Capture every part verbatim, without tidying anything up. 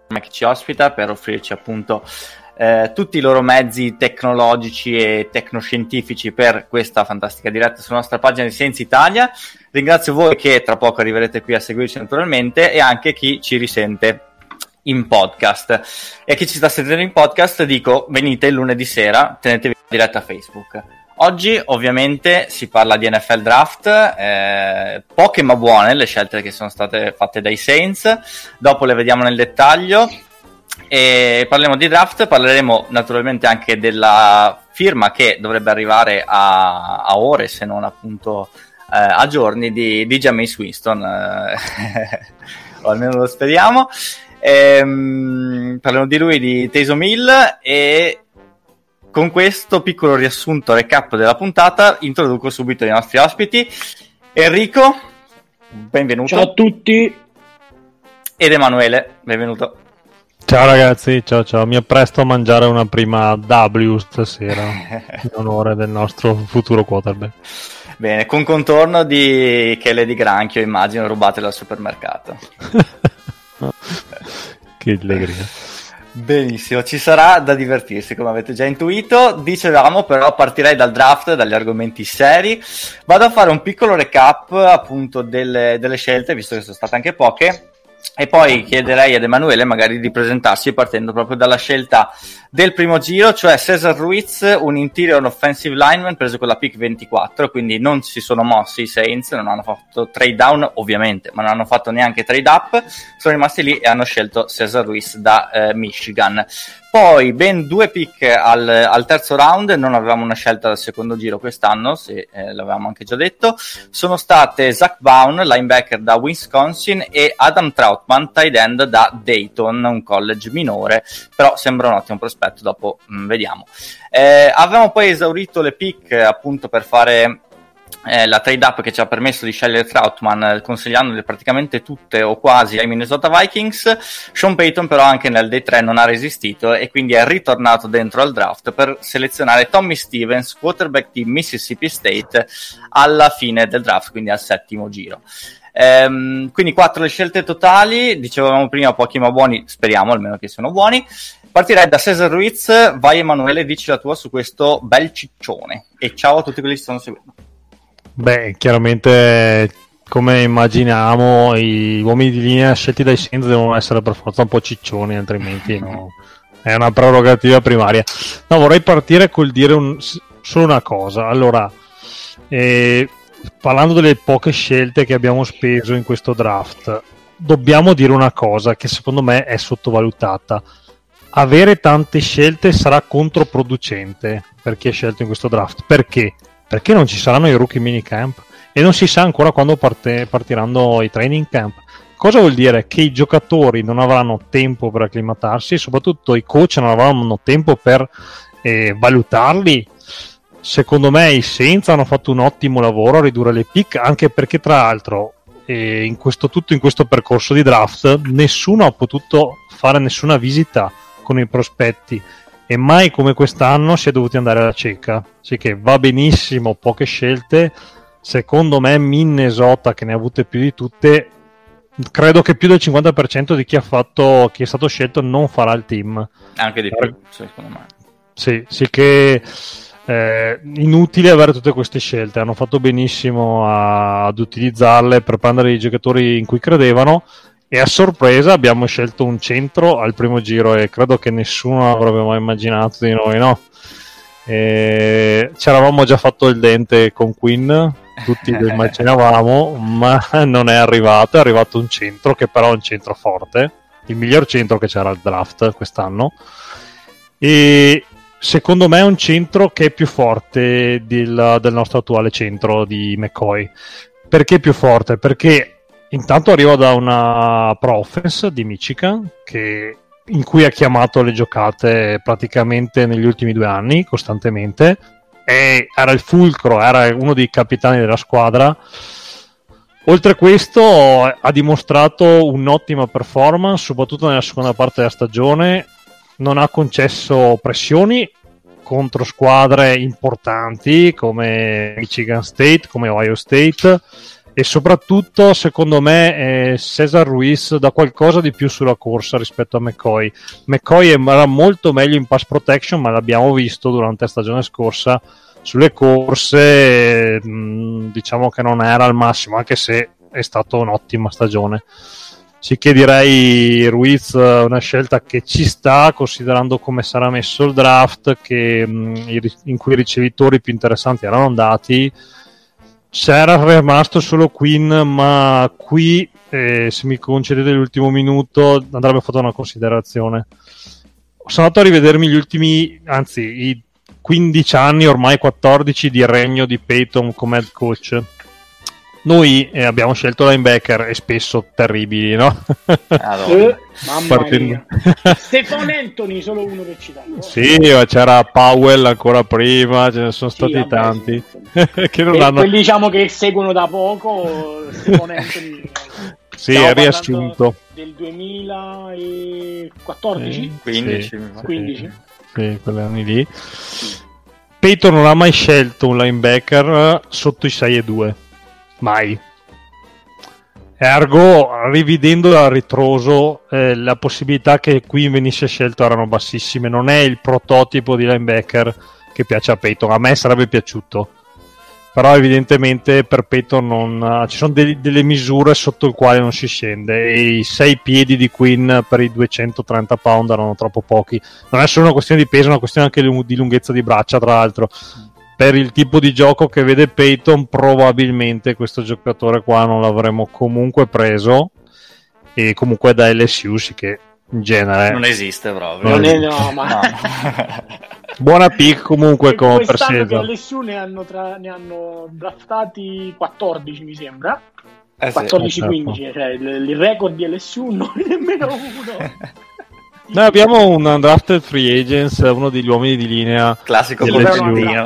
che ci ospita per offrirci appunto eh, tutti i loro mezzi tecnologici e tecnoscientifici per questa fantastica diretta sulla nostra pagina di Scienza Italia. Ringrazio voi che tra poco arriverete qui a seguirci naturalmente, e anche chi ci risente in podcast. E a chi ci sta sentendo in podcast dico: venite il lunedì sera, tenetevi in diretta a Facebook. Oggi ovviamente si parla di N F L Draft, eh, poche ma buone le scelte che sono state fatte dai Saints, dopo le vediamo nel dettaglio. E parleremo di draft, parleremo naturalmente anche della firma che dovrebbe arrivare a, a ore, se non appunto eh, a giorni, di, di Jameis Winston, eh, o almeno lo speriamo. Ehm, parleremo di lui, di Taysom Hill, e con questo piccolo riassunto recap della puntata introduco subito i nostri ospiti. Enrico, benvenuto. Ciao a tutti. Ed Emanuele, benvenuto. Ciao ragazzi, ciao ciao, mi appresto a mangiare una prima W stasera in onore del nostro futuro quarterback. Bene, con contorno di chele di granchio, immagino, rubate dal supermercato. Che allegria. Benissimo, ci sarà da divertirsi, come avete già intuito. Dicevamo però, partirei dal draft, dagli argomenti seri. Vado a fare un piccolo recap appunto delle, delle scelte, visto che sono state anche poche, e poi chiederei ad Emanuele magari di presentarsi partendo proprio dalla scelta del primo giro, cioè Cesar Ruiz, un interior offensive lineman preso con la pick ventiquattro, quindi non si sono mossi i Saints, non hanno fatto trade down ovviamente, ma non hanno fatto neanche trade up, sono rimasti lì e hanno scelto Cesar Ruiz da eh, Michigan. Poi ben due pick al, al terzo round, non avevamo una scelta dal secondo giro quest'anno, se eh, l'avevamo anche già detto, sono state Zach Baun, linebacker da Wisconsin, e Adam Trautman, tight end da Dayton, un college minore, però sembra un ottimo prospetto, dopo mh, vediamo. Eh, avevamo poi esaurito le pick appunto per fare Eh, la trade up che ci ha permesso di scegliere Trautman, consigliandole praticamente tutte o quasi ai Minnesota Vikings. Sean Payton però anche nel day tre non ha resistito e quindi è ritornato dentro al draft per selezionare Tommy Stevens, quarterback di Mississippi State, alla fine del draft, quindi al settimo giro. Ehm, quindi quattro le scelte totali, dicevamo prima pochi ma buoni, speriamo almeno che siano buoni. Partirei da Cesar Ruiz. Vai Emanuele, dici la tua su questo bel ciccione, e ciao a tutti quelli che stanno seguendo. Beh, chiaramente, come immaginiamo, i uomini di linea scelti dai Saints devono essere per forza un po' ciccioni, altrimenti no, è una prerogativa primaria. No, vorrei partire col dire un, solo una cosa. Allora, eh, parlando delle poche scelte che abbiamo speso in questo draft, dobbiamo dire una cosa che secondo me è sottovalutata. Avere tante scelte sarà controproducente per chi è scelto in questo draft. Perché? Perché non ci saranno i rookie minicamp e non si sa ancora quando parte, partiranno i training camp. Cosa vuol dire? Che i giocatori non avranno tempo per acclimatarsi e soprattutto i coach non avranno tempo per eh, valutarli. Secondo me i Saints hanno fatto un ottimo lavoro a ridurre le pick, anche perché tra l'altro eh, in questo, tutto in questo percorso di draft nessuno ha potuto fare nessuna visita con i prospetti, e mai come quest'anno si è dovuti andare alla cieca. Sì, che va benissimo, poche scelte. Secondo me Minnesota, che ne ha avute più di tutte, credo che più del cinquanta per cento di chi ha fatto, chi è stato scelto non farà il team. Anche di più, secondo me. Sì, sì che eh, inutile avere tutte queste scelte. Hanno fatto benissimo a, ad utilizzarle per prendere i giocatori in cui credevano. E a sorpresa abbiamo scelto un centro al primo giro, e credo che nessuno avrebbe mai immaginato di noi, no? E ci eravamo già fatto il dente con Quinn, tutti lo immaginavamo, ma non è arrivato. È arrivato un centro che però è un centro forte, il miglior centro che c'era al draft quest'anno, e secondo me è un centro che è più forte del, del nostro attuale centro di McCoy. Perché più forte? Perché intanto arriva da una pro offense di Michigan, che, in cui ha chiamato le giocate praticamente negli ultimi due anni, costantemente, e era il fulcro, era uno dei capitani della squadra. Oltre a questo ha dimostrato un'ottima performance, soprattutto nella seconda parte della stagione. Non ha concesso pressioni contro squadre importanti come Michigan State, come Ohio State, e soprattutto secondo me eh, Cesar Ruiz dà qualcosa di più sulla corsa rispetto a McCoy. McCoy era molto meglio in pass protection, ma l'abbiamo visto durante la stagione scorsa sulle corse, mh, diciamo che non era al massimo, anche se è stata un'ottima stagione. Sì, che direi Ruiz una scelta che ci sta, considerando come sarà messo il draft, che, mh, in cui i ricevitori più interessanti erano andati. C'era rimasto solo Quinn, ma qui eh, se mi concedete l'ultimo minuto andrebbe fatta una considerazione. Sono andato a rivedermi gli ultimi, anzi i quindici anni, ormai quattordici, di regno di Peyton come head coach. Noi eh, abbiamo scelto linebacker e spesso terribili, no? Eh, mamma Partendo... mia. Stefan Anthony, solo uno per citare. Sì, c'era Powell ancora prima, ce ne sono stati sì, vabbè, tanti. Sì. Che non per hanno... quelli diciamo che seguono da poco, Stefan Anthony. Sì, è riassunto. Del duemilaquattordici? Sì, quindici. Sì, quindici. Sì, quegli anni lì. Peyton non ha mai scelto un linebacker sotto i sei e due. Mai. Ergo, rivedendo a ritroso, eh, la possibilità che qui venisse scelto erano bassissime. Non è il prototipo di linebacker che piace a Peyton. A me sarebbe piaciuto, però evidentemente per Peyton non, ci sono de- delle misure sotto il quale non si scende, e i sei piedi di Quinn per i duecentotrenta pound erano troppo pochi. Non è solo una questione di peso, è una questione anche di lunghezza di braccia, tra l'altro. Per il tipo di gioco che vede Peyton, probabilmente questo giocatore qua non l'avremmo comunque preso, e comunque da L S U sì, che in genere non esiste proprio. Non è, no, ma... no. Buona pick comunque con per Cesar. L S U ne hanno, tra... ne hanno draftati quattordici, mi sembra. Eh quattordici sì, quindici, certo. Cioè il, il record di L S U non è nemmeno uno. Noi abbiamo un undrafted free agents, uno degli uomini di linea classico governo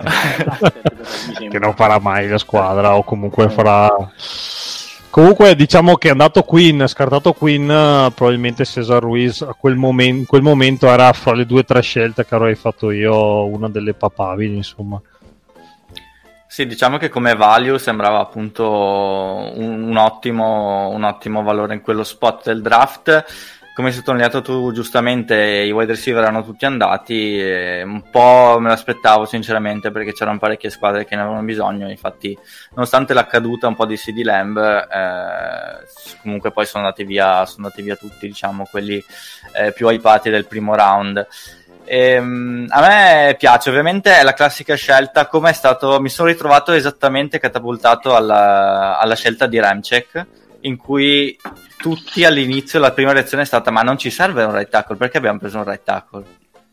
che non farà mai la squadra, o comunque farà. Comunque diciamo che è andato Quinn, scartato Quinn, probabilmente Cesar Ruiz a quel momento, in quel momento era fra le due o tre scelte che avrei fatto io una delle papabili, insomma. Sì, diciamo che come value sembrava appunto un, un ottimo un ottimo valore in quello spot del draft. Come hai sottolineato tu giustamente, i wide receiver erano tutti andati, e un po' me l'aspettavo sinceramente, perché c'erano parecchie squadre che ne avevano bisogno. Infatti, nonostante la caduta un po' di CeeDee Lamb, eh, comunque poi sono andati via sono andati via tutti, diciamo, quelli eh, più hypati del primo round. E, um, a me piace, ovviamente è la classica scelta. Come è stato, mi sono ritrovato esattamente catapultato alla, alla scelta di Ramczyk, in cui tutti all'inizio la prima reazione è stata: ma non ci serve un right tackle, perché abbiamo preso un right tackle?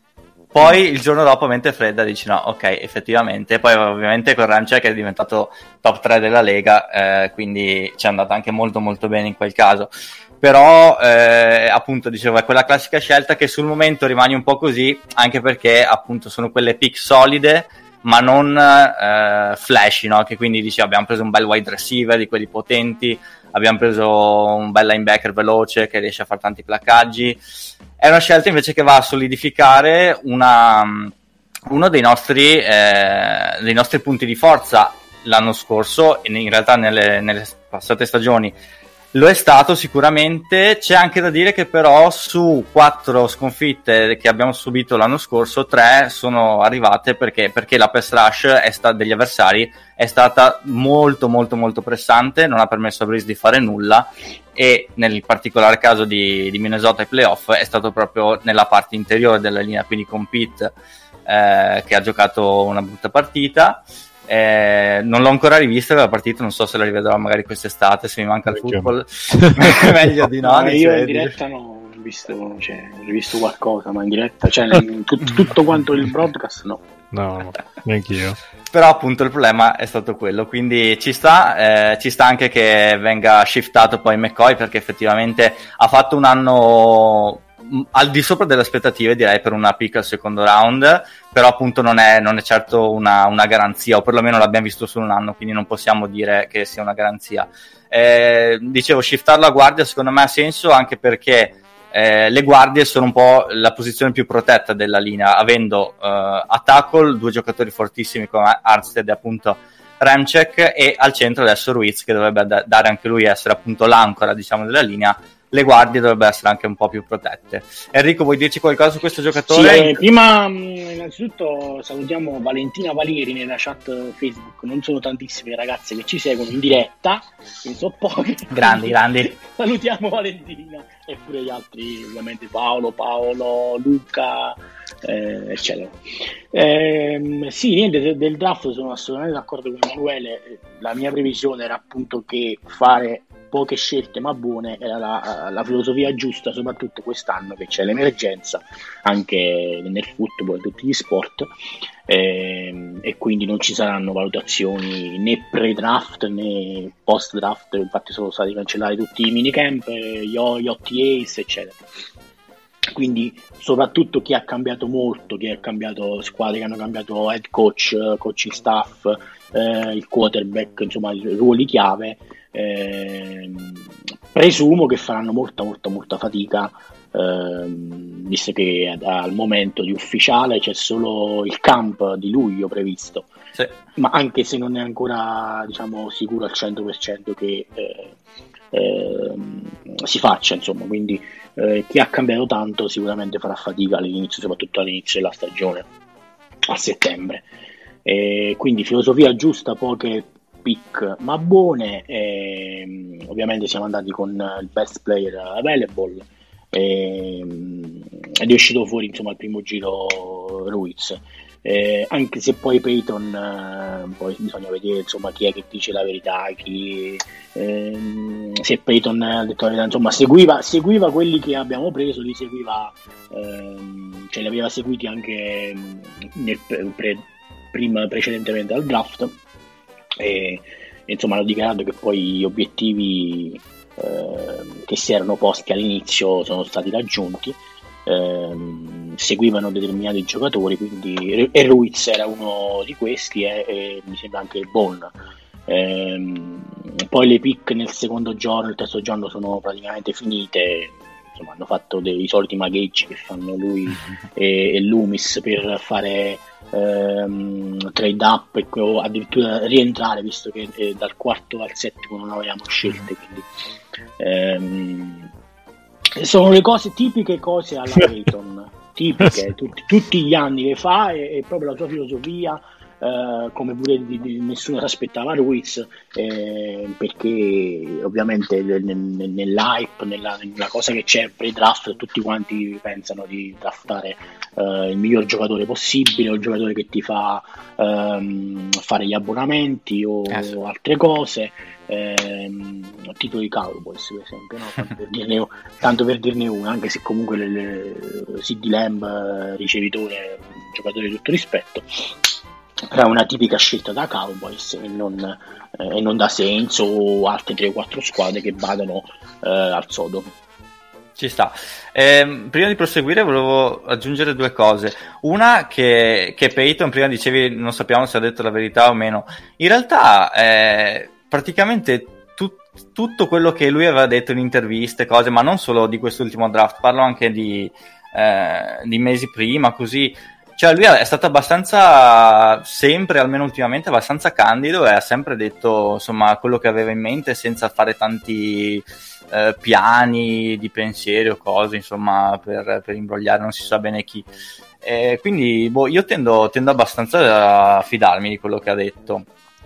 Poi il giorno dopo, mente fredda, dici no, ok, effettivamente. Poi ovviamente con Ramczyk è diventato top tre della Lega, eh, quindi ci è andata anche molto molto bene in quel caso. Però eh, appunto dicevo, è quella classica scelta che sul momento rimane un po' così, anche perché appunto sono quelle pick solide ma non eh, flashy, no? Che quindi dici abbiamo preso un bel wide receiver di quelli potenti, abbiamo preso un bel linebacker veloce che riesce a fare tanti placcaggi. È una scelta invece che va a solidificare una, uno dei nostri, eh, dei nostri punti di forza l'anno scorso, e in realtà nelle, nelle passate stagioni lo è stato sicuramente. C'è anche da dire che però su quattro sconfitte che abbiamo subito l'anno scorso, tre sono arrivate perché, perché la pass rush è sta, degli avversari è stata molto molto molto pressante, non ha permesso a Breeze di fare nulla, e nel particolare caso di, di Minnesota ai playoff è stato proprio nella parte interiore della linea, quindi con Pitt eh, che ha giocato una brutta partita. Eh, non l'ho ancora rivista la partita, non so se la rivedrò magari quest'estate, se mi manca il football. Meglio di no. no io in diretta no, ho visto, cioè, ho rivisto qualcosa, ma in diretta, cioè in tut, tutto quanto il broadcast no. No, neanch'io. Però appunto il problema è stato quello, quindi ci sta, eh, ci sta anche che venga shiftato poi McCoy, perché effettivamente ha fatto un anno al di sopra delle aspettative, direi, per una pick al secondo round, però appunto non è, non è certo una, una garanzia, o perlomeno l'abbiamo visto solo un anno, quindi non possiamo dire che sia una garanzia. Eh, dicevo, shiftarlo a guardia secondo me ha senso, anche perché eh, le guardie sono un po' la posizione più protetta della linea, avendo eh, a tackle due giocatori fortissimi come Armstead e appunto Remcek, e al centro adesso Ruiz, che dovrebbe da- dare anche lui, essere appunto l'ancora, diciamo, della linea. Le guardie dovrebbero essere anche un po' più protette. Enrico, vuoi dirci qualcosa su questo giocatore? Sì, eh, prima innanzitutto salutiamo Valentina Valieri nella chat Facebook. Non sono tantissime ragazze che ci seguono in diretta, ne so poche. Grandi, grandi. Salutiamo Valentina e pure gli altri, ovviamente Paolo, Paolo, Luca, eh, eccetera. Eh, sì, niente, del, del draft sono assolutamente d'accordo con Emanuele. La mia previsione era appunto che fare poche scelte ma buone era la, la filosofia giusta, soprattutto quest'anno che c'è l'emergenza anche nel football e tutti gli sport, e, e quindi non ci saranno valutazioni né pre-draft né post-draft. Infatti sono stati cancellati tutti i minicamp, gli O T As eccetera. Quindi soprattutto chi ha cambiato molto, chi ha cambiato squadre che hanno cambiato head coach, coaching staff, eh, il quarterback, insomma i ruoli chiave, eh, presumo che faranno molta molta molta fatica, eh, visto che al momento di ufficiale c'è solo il camp di luglio previsto, sì. Ma anche se non è ancora, diciamo, sicuro al cento per cento che eh, eh, si faccia, insomma, quindi eh, chi ha cambiato tanto sicuramente farà fatica all'inizio, soprattutto all'inizio della stagione a settembre, e quindi filosofia giusta, poche pick ma buone, e ovviamente siamo andati con il best player available, e, ed è uscito fuori, insomma, al primo giro Ruiz. Eh, anche se poi Peyton, eh, poi bisogna vedere, insomma, chi è che dice la verità, chi, eh, se Peyton ha detto la verità, insomma, seguiva, seguiva quelli che abbiamo preso, li seguiva, ehm, cioè li aveva seguiti anche nel pre, prima, precedentemente al draft, e, e insomma hanno dichiarato che poi gli obiettivi eh, che si erano posti all'inizio sono stati raggiunti. Eh, seguivano determinati giocatori, quindi e Ruiz era uno di questi, e, e mi sembra anche Bon. Eh, poi le pick nel secondo giorno, il terzo giorno sono praticamente finite, insomma hanno fatto dei soliti magheggi che fanno lui e, e Loomis per fare ehm, trade up e o addirittura rientrare, visto che eh, dal quarto al settimo non avevamo scelte, quindi ehm, sono le cose tipiche, cose alla Peyton, tipiche, tutti, tutti gli anni le fa, e, e proprio la sua filosofia, eh, come pure di, di nessuno si aspettava Ruiz, eh, perché ovviamente nel, nel, nell'hype, nella, nella cosa che c'è pre-draft, tutti quanti pensano di draftare eh, il miglior giocatore possibile, o il giocatore che ti fa ehm, fare gli abbonamenti o yes. altre cose. Ehm, tipo i Cowboys per esempio, no? tanto, per dirne, tanto per dirne una, anche se comunque le, le, C D Lamb, ricevitore, giocatore di tutto rispetto, era una tipica scelta da Cowboys e non, eh, e non da Saints o altre tre o quattro squadre che vadano eh, al sodo. Ci sta. Eh, prima di proseguire volevo aggiungere due cose. Una, che, che Peyton, prima dicevi non sappiamo se ha detto la verità o meno. In realtà eh, praticamente tut, tutto quello che lui aveva detto in interviste, cose, ma non solo di quest'ultimo draft, parlo anche di, eh, di mesi prima, così, cioè lui è stato abbastanza, sempre, almeno ultimamente, abbastanza candido, e ha sempre detto, insomma, quello che aveva in mente, senza fare tanti eh, piani di pensieri o cose, insomma, per, per imbrogliare non si sa bene chi. Eh, quindi boh, io tendo, tendo abbastanza a fidarmi di quello che ha detto.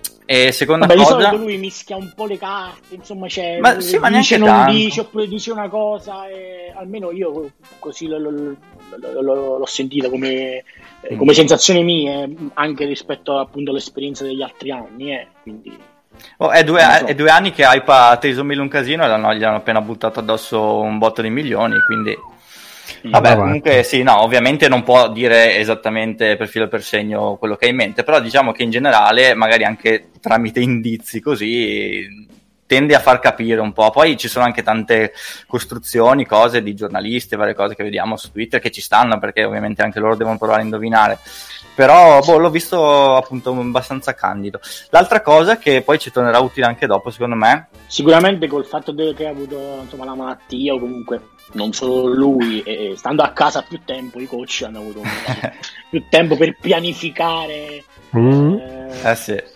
E seconda Vabbè, cosa, di solito lui mischia un po' le carte, insomma, c'è, ma sì, ma dice non tanto. dice, oppure dice una cosa, e almeno io così lo, lo, lo, lo, l'ho sentita come, mm. come sensazione mia, anche rispetto appunto all'esperienza degli altri anni, eh, quindi oh, è, due, so. è due anni che hypa Taysom Hill un casino, e gli hanno appena buttato addosso un botto di milioni, quindi vabbè, vabbè, comunque sì, no, ovviamente non può dire esattamente per filo e per segno quello che ha in mente, però diciamo che in generale, magari anche tramite indizi così, tende a far capire un po'. Poi ci sono anche tante costruzioni, cose di giornalisti, varie cose che vediamo su Twitter che ci stanno, perché ovviamente anche loro devono provare a indovinare. Però boh, l'ho visto appunto abbastanza candido. L'altra cosa che poi ci tornerà utile anche dopo, secondo me, sicuramente col fatto che ha avuto, insomma, la malattia, o comunque non solo lui, e stando a casa più tempo, i coach hanno avuto più tempo per pianificare mm. eh, eh sì.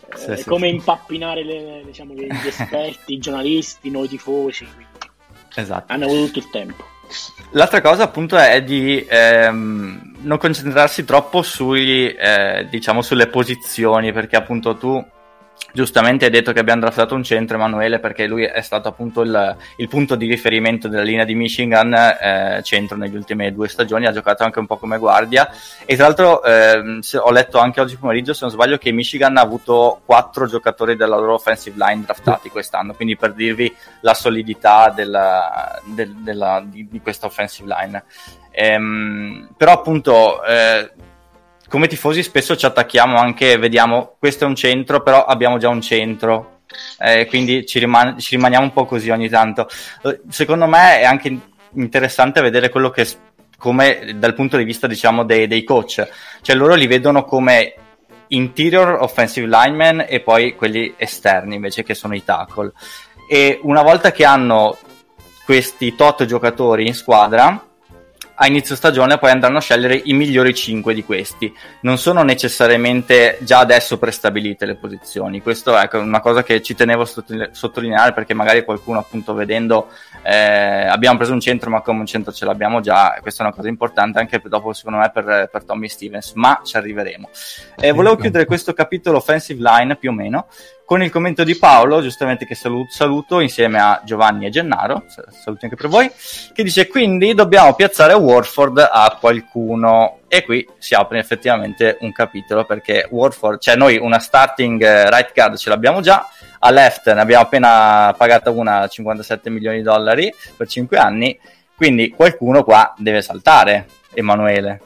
eh, sì, come sì. impappinare le, diciamo, gli esperti, i giornalisti, noi tifosi, quindi esatto. hanno avuto tutto il tempo. L'altra cosa appunto è di ehm, non concentrarsi troppo sui, eh, diciamo, sulle posizioni, perché appunto tu giustamente hai detto che abbiamo draftato un centro, Emanuele, perché lui è stato appunto il, il punto di riferimento della linea di Michigan, eh, centro negli ultime due stagioni, ha giocato anche un po' come guardia, e tra l'altro eh, ho letto anche oggi pomeriggio, se non sbaglio, che Michigan ha avuto quattro giocatori della loro offensive line draftati quest'anno, quindi per dirvi la solidità della, del, della, di, di questa offensive line. Ehm, però appunto eh, come tifosi spesso ci attacchiamo anche, vediamo questo è un centro, però abbiamo già un centro, eh, quindi ci, riman- ci rimaniamo un po' così ogni tanto. Secondo me è anche interessante vedere quello che, come dal punto di vista diciamo dei, dei coach, cioè loro li vedono come interior offensive linemen e poi quelli esterni invece, che sono i tackle, e una volta che hanno questi tot giocatori in squadra, a inizio stagione poi andranno a scegliere i migliori cinque di questi. Non sono necessariamente già adesso prestabilite le posizioni. Questo è una cosa che ci tenevo a sottolineare, perché magari qualcuno appunto vedendo eh, abbiamo preso un centro ma come un centro ce l'abbiamo già, questa è una cosa importante anche dopo secondo me per, per Tommy Stevens, ma ci arriveremo. Eh, volevo chiudere questo capitolo offensive line più o meno con il commento di Paolo, giustamente, che saluto, saluto insieme a Giovanni e Gennaro, saluti anche per voi, che dice quindi dobbiamo piazzare Warford a qualcuno, e qui si apre effettivamente un capitolo, perché Warford, cioè noi una starting right guard ce l'abbiamo già, a left ne abbiamo appena pagata una cinquantasette milioni di dollari per cinque anni, quindi qualcuno qua deve saltare, Emanuele.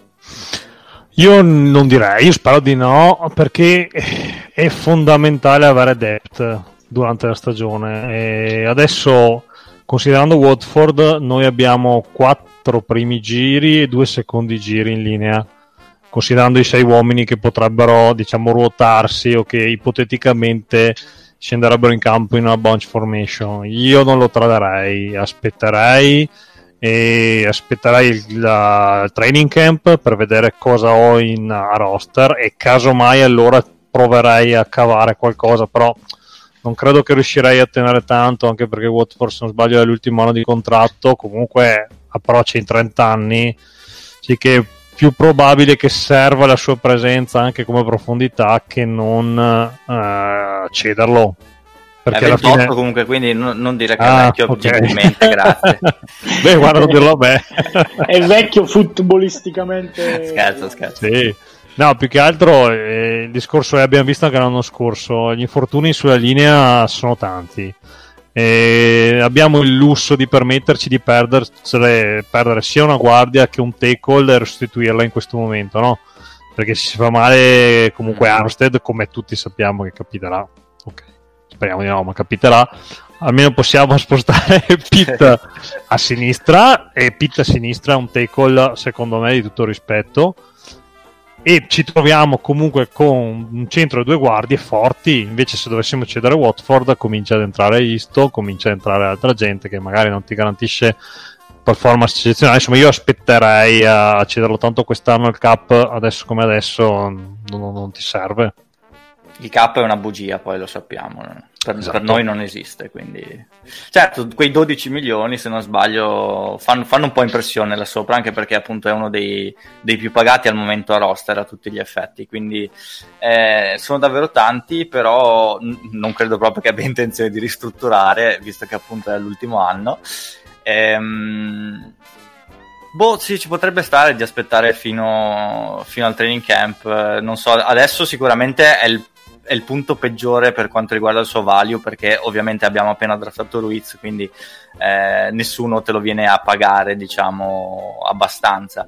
Io non direi, io spero di no, perché è fondamentale avere depth durante la stagione, e adesso, considerando Watford, noi abbiamo quattro primi giri e due secondi giri in linea, considerando i sei uomini che potrebbero, diciamo, ruotarsi o che ipoteticamente scenderebbero in campo in una bunch formation. Io non lo traderei, aspetterei e aspetterei il, la, il training camp per vedere cosa ho in a roster, e casomai allora proverei a cavare qualcosa, però non credo che riuscirei a tenere tanto, anche perché Watford, se non sbaglio, è l'ultimo anno di contratto, comunque approccia in trenta anni, sì che è più probabile che serva la sua presenza anche come profondità che non eh, cederlo. Perché è ventotto fine... comunque, quindi non, non dire che ah, è vecchio, okay. Gentilmente, grazie. Beh, guarda, non dirlo a me. È vecchio futbolisticamente. Scherzo, scherzo. Sì. No, più che altro eh, il discorso è, abbiamo visto anche l'anno scorso, gli infortuni sulla linea sono tanti. E abbiamo il lusso di permetterci di perdere, perdere sia una guardia che un tackle e restituirla in questo momento, no? Perché se si fa male comunque Armstead, come tutti sappiamo che capiterà. Ok. Speriamo di no, ma capiterà. Almeno possiamo spostare Pitt a sinistra, e Pitt a sinistra è un tackle secondo me di tutto rispetto, e ci troviamo comunque con un centro e due guardie forti. Invece se dovessimo cedere Watford comincia ad entrare Isto, comincia ad entrare altra gente che magari non ti garantisce performance eccezionali. Insomma, io aspetterei a cederlo, tanto quest'anno il cap adesso come adesso non, non ti serve. Il cap è una bugia, poi lo sappiamo, per, esatto. Per noi non esiste, quindi certo quei dodici milioni, se non sbaglio, fanno, fanno un po' impressione là sopra, anche perché appunto è uno dei, dei più pagati al momento a roster a tutti gli effetti, quindi eh, sono davvero tanti, però n- non credo proprio che abbia intenzione di ristrutturare, visto che appunto è l'ultimo anno. ehm Boh, sì, ci potrebbe stare di aspettare fino, fino al training camp, non so, adesso sicuramente è il, è il punto peggiore per quanto riguarda il suo value, perché ovviamente abbiamo appena draftato Ruiz, quindi eh, nessuno te lo viene a pagare, diciamo, abbastanza.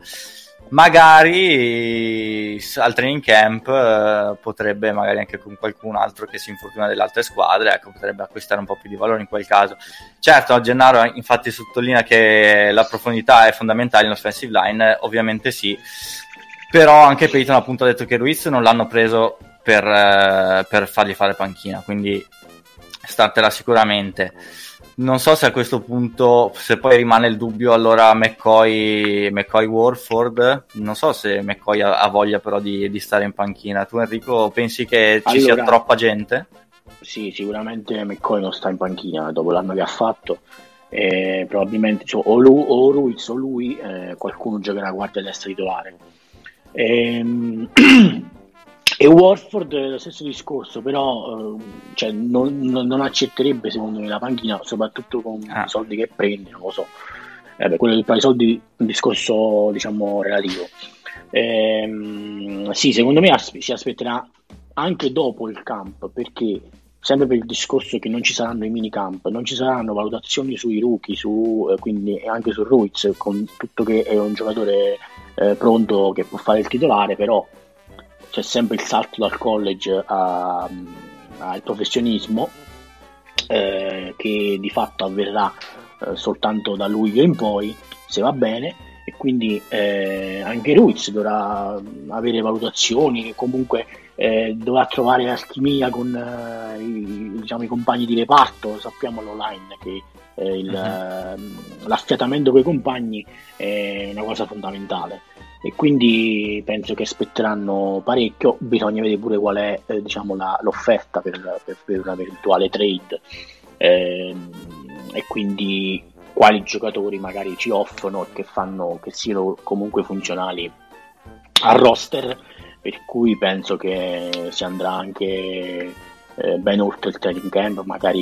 Magari al training camp eh, potrebbe, magari anche con qualcun altro che si infortuna delle altre squadre, ecco, potrebbe acquistare un po' più di valore in quel caso. Certo, Gennaro infatti sottolinea che la profondità è fondamentale in offensive line, ovviamente sì, però anche Peyton appunto ha detto che Ruiz non l'hanno preso per, eh, per fargli fare panchina, quindi startela sicuramente. non so se a questo punto, se poi rimane il dubbio, allora McCoy, McCoy Warford, non so se McCoy ha, ha voglia però di, di stare in panchina. Tu Enrico pensi che ci allora, sia troppa gente? Sì, sicuramente McCoy non sta in panchina dopo l'anno che ha fatto, eh, probabilmente cioè, o, lui, o Ruiz o lui, eh, qualcuno giocherà guardia destra titolare. Ehm... E Warford è lo stesso discorso, però eh, cioè, non, non, non accetterebbe secondo me la panchina, soprattutto con ah. i soldi che prende, non lo so. Eh beh, quello per i soldi è un discorso diciamo relativo. Ehm, sì, secondo me as- si aspetterà anche dopo il camp, perché sempre per il discorso che non ci saranno i minicamp, non ci saranno valutazioni sui rookie, su, eh, quindi anche su Ruiz, con tutto che è un giocatore eh, pronto che può fare il titolare, però c'è sempre il salto dal college a, al professionismo eh, che di fatto avverrà eh, soltanto da luglio in poi, se va bene, e quindi eh, anche Ruiz dovrà avere valutazioni, comunque eh, dovrà trovare alchimia con eh, i, diciamo, i compagni di reparto. Sappiamo all'online che eh, il, uh-huh. l'affiatamento con i compagni è una cosa fondamentale, e quindi penso che aspetteranno parecchio. Bisogna vedere pure qual è eh, diciamo la, l'offerta per, per, per un eventuale trade, eh, e quindi quali giocatori magari ci offrono che fanno che siano comunque funzionali al roster, per cui penso che si andrà anche eh, ben oltre il training camp,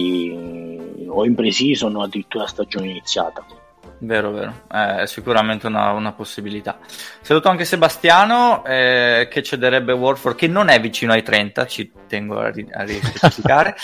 magari o in pre-season o addirittura stagione iniziata. Vero, vero, è sicuramente una, una possibilità. Saluto anche Sebastiano eh, che cederebbe Warford, che non è vicino ai trenta, ci tengo a, ri- a rispecificare,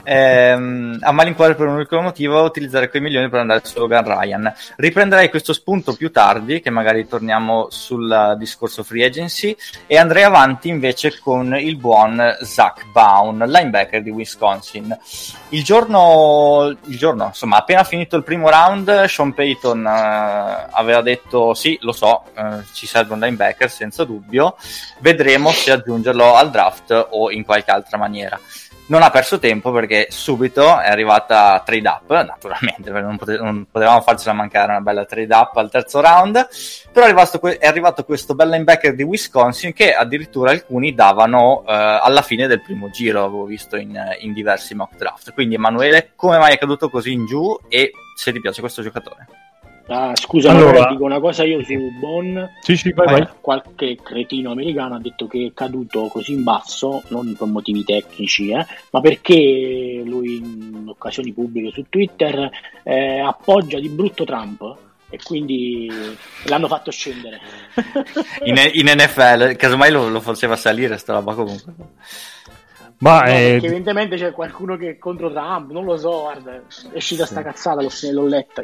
ehm, a malincuore per un unico motivo: utilizzare quei milioni per andare su Logan Ryan. Riprenderei questo spunto più tardi, che magari torniamo sul discorso free agency, e andrei avanti invece con il buon Zach Baun, linebacker di Wisconsin. Il giorno, il giorno, insomma, appena finito il primo round, Sean Payton Uh, aveva detto sì, lo so, uh, ci serve un linebacker senza dubbio, vedremo se aggiungerlo al draft o in qualche altra maniera. Non ha perso tempo, perché subito è arrivata trade up, naturalmente, perché non, pote- non potevamo farcela mancare una bella trade up al terzo round, però è arrivato, que- è arrivato questo bel linebacker di Wisconsin che addirittura alcuni davano uh, alla fine del primo giro, avevo visto in, in diversi mock draft. Quindi Emanuele, come mai è caduto così in giù, e se ti piace questo giocatore? Ah, scusa, allora, ma dico una cosa io su Bon. Sì, sì, vai, vai. Qualche cretino americano ha detto che è caduto così in basso, non per motivi tecnici, eh, ma perché lui in occasioni pubbliche su Twitter eh, appoggia di brutto Trump, e quindi l'hanno fatto scendere. in, in N F L, casomai lo, lo faceva salire sta roba comunque. Ma no, è... perché evidentemente c'è qualcuno che è contro Trump, non lo so, guarda, è uscita sì. sta cazzata, l'ho letta.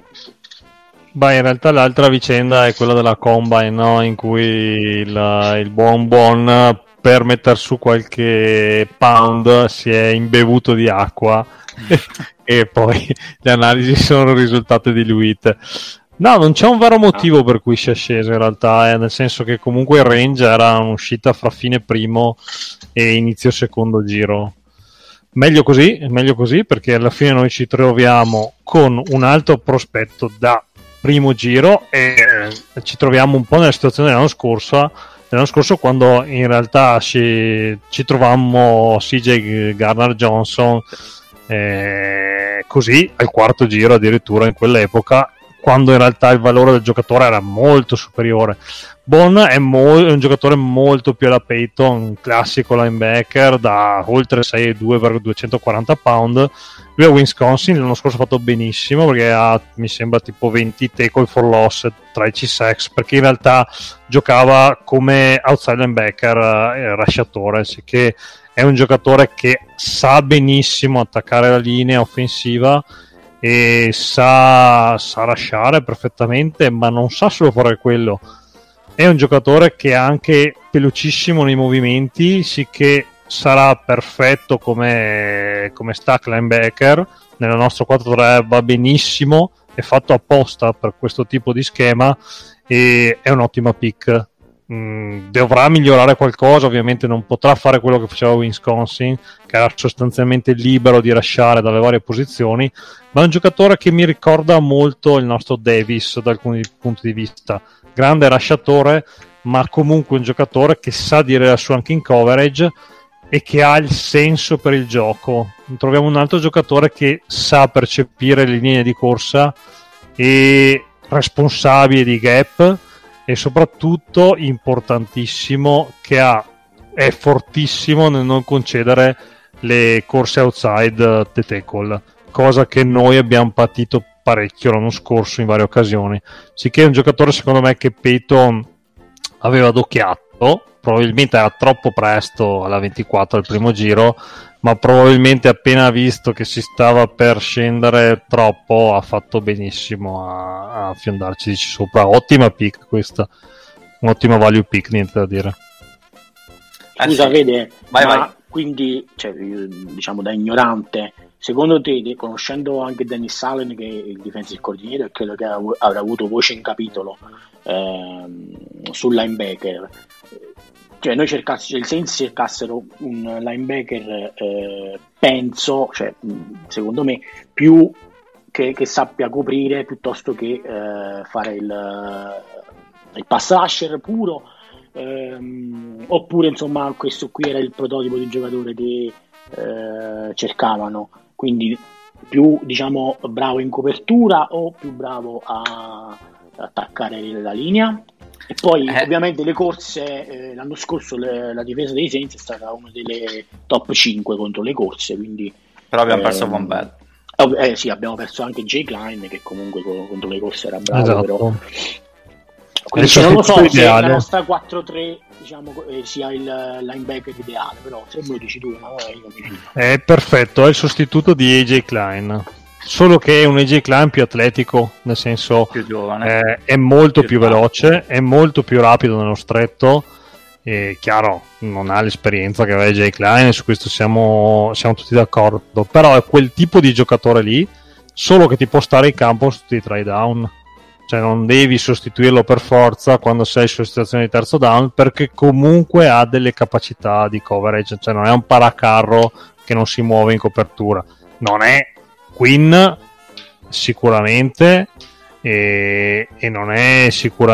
Beh, in realtà l'altra vicenda è quella della Combine, no? In cui il, il buon buon per metter su qualche pound si è imbevuto di acqua e poi le analisi sono risultate diluite. No, non c'è un vero motivo ah. per cui si è sceso in realtà, eh, nel senso che comunque il range era un'uscita fra fine primo e inizio secondo giro. Meglio così, meglio così, perché alla fine noi ci troviamo con un altro prospetto da primo giro e ci troviamo un po' nella situazione dell'anno scorso, dell'anno scorso quando in realtà ci, ci trovammo C J Gardner-Johnson eh, così al quarto giro addirittura in quell'epoca, quando in realtà il valore del giocatore era molto superiore. Bon è, mo- è un giocatore molto più alla Peyton, un classico linebacker da oltre sei virgola due duecentoquaranta pound. Lui a Wisconsin l'anno scorso ha fatto benissimo, perché ha, mi sembra, tipo venti tackle for loss, tredici sacks, perché in realtà giocava come outside linebacker eh, rasciatore, che è un giocatore che sa benissimo attaccare la linea offensiva e sa, sa lasciare perfettamente, ma non sa solo fare quello. È un giocatore che è anche velocissimo nei movimenti, sì, che sarà perfetto come, come stack linebacker. Nel nostro quattro tre va benissimo, è fatto apposta per questo tipo di schema e è un'ottima pick. mh, dovrà migliorare qualcosa, ovviamente non potrà fare quello che faceva Wisconsin, che era sostanzialmente libero di lasciare dalle varie posizioni, ma è un giocatore che mi ricorda molto il nostro Davis da alcuni punti di vista, grande lasciatore, ma comunque un giocatore che sa dire la sua anche in coverage e che ha il senso per il gioco. Troviamo un altro giocatore che sa percepire le linee di corsa e responsabile di gap, e soprattutto importantissimo che ha è fortissimo nel non concedere le corse outside the tackle, cosa che noi abbiamo patito parecchio l'anno scorso in varie occasioni. Sicché è un giocatore secondo me che Peyton aveva adocchiato, probabilmente era troppo presto alla ventiquattro al primo giro, ma probabilmente appena visto che si stava per scendere troppo ha fatto benissimo a, a fiondarci sopra. Ottima pick questa, un'ottima value pick, niente da dire. Scusa, vede, vai, ma vai. Quindi, cioè, diciamo da ignorante, secondo te, conoscendo anche Dennis Allen che è il defensive coordinator e credo che avrà avuto voce in capitolo ehm, sul linebacker, cioè noi cercassimo, il Saints cercassero un linebacker eh, penso, cioè secondo me più che, che sappia coprire piuttosto che eh, fare il, il pass rusher puro, ehm, oppure insomma questo qui era il prototipo di giocatore che eh, cercavano, quindi più diciamo bravo in copertura o più bravo a attaccare la linea. E poi eh. ovviamente le corse, eh, l'anno scorso le, la difesa dei Saints è stata una delle top cinque contro le corse, quindi però abbiamo ehm, perso Von Bell. Eh, sì, abbiamo perso anche Jay Klein che comunque contro le corse era bravo, esatto. Però quindi cioè, non lo so se la nostra quattro tre diciamo eh, sia il linebacker ideale, però se me lo dici tu no, io mi dico. È perfetto, è il sostituto di A J Klein, solo che è un A J Klein più atletico, nel senso più giovane, eh, è molto più, più veloce, è molto più rapido nello stretto, e chiaro non ha l'esperienza che aveva A J Klein, su questo siamo, siamo tutti d'accordo, però è quel tipo di giocatore lì, solo che ti può stare in campo su tutti i try down, cioè non devi sostituirlo per forza quando sei su situazione di terzo down, perché comunque ha delle capacità di coverage, cioè non è un paracarro che non si muove in copertura, non è Quinn sicuramente e, e non è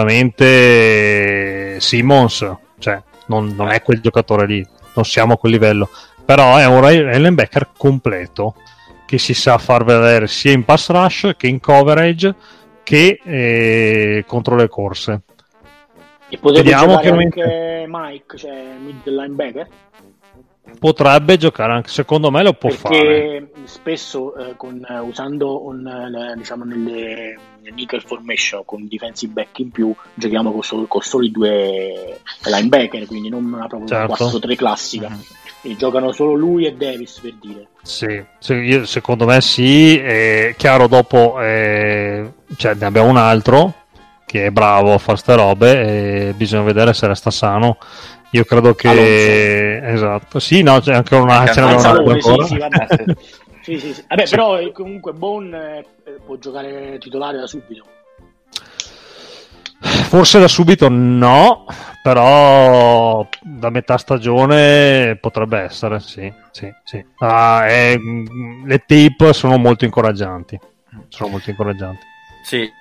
sicuramente Simmons, cioè non, non è quel giocatore lì, non siamo a quel livello, però è un linebacker completo che si sa far vedere sia in pass rush che in coverage che eh, contro le corse. E potrebbe Vediamo giocare chiaramente... anche Mike, cioè mid linebacker? Potrebbe giocare anche, secondo me lo può perché fare. Perché spesso eh, con, eh, usando un, eh, diciamo nelle nickel formation con defensive back in più giochiamo con, sol- con soli due linebacker, quindi non una proprio certo. quattro tre classica. Mm-hmm. E giocano solo lui e Davis, per dire. Sì, sì io, secondo me sì. È chiaro, dopo eh, cioè, ne abbiamo un altro che è bravo a fare ste robe e bisogna vedere se resta sano. Io credo che Alonso. Esatto, sì, no, c'è anche una c'è una Salone, sì, sì, vabbè. sì, sì, sì. Vabbè, sì. Però comunque Bone eh, può giocare titolare da subito. Forse da subito no, però da metà stagione potrebbe essere, sì, sì, sì. Ah, è, le tape sono molto incoraggianti, sono molto incoraggianti. Sì.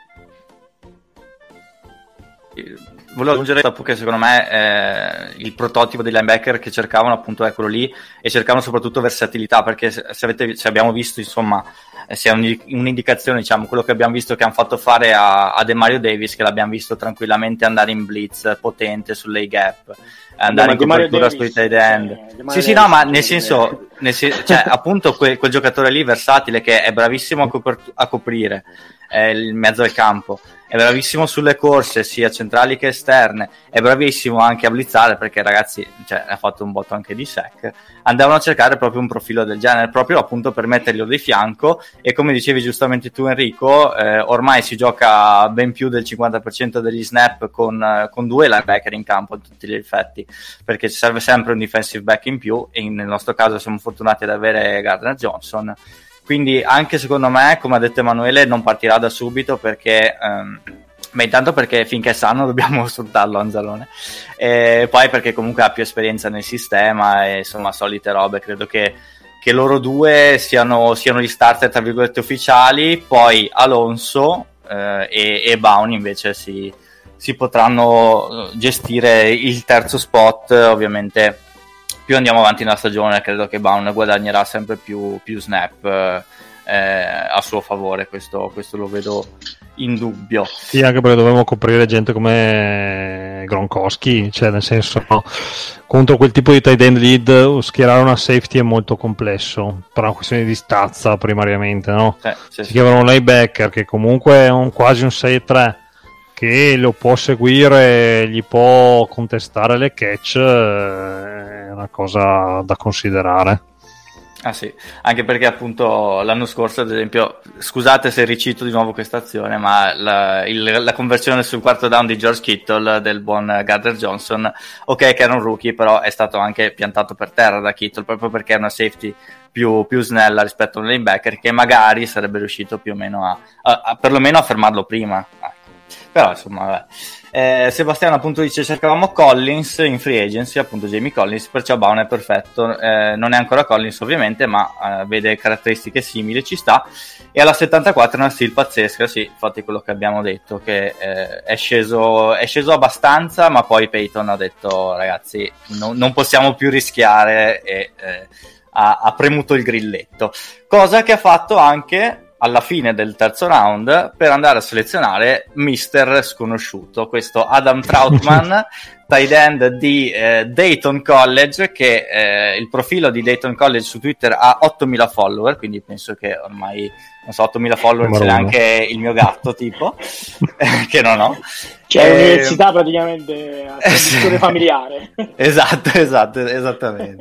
Volevo aggiungere dopo che secondo me eh, il prototipo dei linebacker che cercavano appunto è quello lì, e cercavano soprattutto versatilità, perché se, se, avete, se abbiamo visto insomma eh, sia un, un'indicazione, diciamo, quello che abbiamo visto che hanno fatto fare a, a Demario Davis, che l'abbiamo visto tranquillamente andare in blitz potente sulle gap, andare no, in copertura sui tight end. Eh, sì sì no ma nel senso, nel senso cioè appunto quel, quel giocatore lì versatile che è bravissimo a, copert- a coprire eh, il mezzo del campo, è bravissimo sulle corse sia centrali che esterne, è bravissimo anche a blitzare, perché ragazzi cioè, ha fatto un botto anche di sack. Andavano a cercare proprio un profilo del genere, proprio appunto per metterlo di fianco, e come dicevi giustamente tu Enrico, eh, ormai si gioca ben più del cinquanta per cento degli snap con, con due linebacker in campo a tutti gli effetti, perché ci serve sempre un defensive back in più, e nel nostro caso siamo fortunati ad avere Gardner Johnson. Quindi anche secondo me, come ha detto Emanuele, non partirà da subito, perché ehm, Beh, intanto perché finché è sano dobbiamo sfruttarlo Anzalone, e poi perché comunque ha più esperienza nel sistema e insomma solite robe. Credo che, che loro due siano, siano gli starter tra virgolette ufficiali, poi Alonso eh, e, e Bown invece si, si potranno gestire il terzo spot. Ovviamente più andiamo avanti nella stagione credo che Bown guadagnerà sempre più, più snap eh, a suo favore, questo, questo lo vedo in dubbio. Sì, anche perché dovevamo coprire gente come Gronkowski, cioè nel senso, no, contro quel tipo di tight end lead schierare una safety è molto complesso, per una questione di stazza primariamente, no? Sì, sì, si chiama un linebacker che comunque è un, quasi un sei tre, che lo può seguire, gli può contestare le catch, è una cosa da considerare. Ah sì, anche perché appunto l'anno scorso ad esempio, scusate se ricito di nuovo questa azione, ma la, il, la conversione sul quarto down di George Kittle del buon Gardner Johnson, ok che era un rookie, però è stato anche piantato per terra da Kittle proprio perché è una safety più, più snella rispetto a un linebacker che magari sarebbe riuscito più o meno a, a, a perlomeno a fermarlo prima, ecco. Però insomma vabbè. Eh, Sebastiano appunto dice cercavamo Collins in free agency, appunto Jamie Collins, perciò Bown è perfetto, eh, non è ancora Collins ovviamente, ma eh, vede caratteristiche simili, ci sta. E alla settantaquattro è una steal pazzesca, sì, infatti quello che abbiamo detto, che eh, è sceso è sceso abbastanza, ma poi Peyton ha detto ragazzi no, non possiamo più rischiare e eh, ha, ha premuto il grilletto, cosa che ha fatto anche alla fine del terzo round per andare a selezionare mister sconosciuto, questo Adam Trautman, tight end di eh, Dayton College, che eh, il profilo di Dayton College su Twitter ha ottomila follower, quindi penso che ormai non so, ottomila follower ce l'ha anche il mio gatto tipo che non ho, c'è cioè, l'università praticamente a tradizione familiare. esatto esatto esattamente.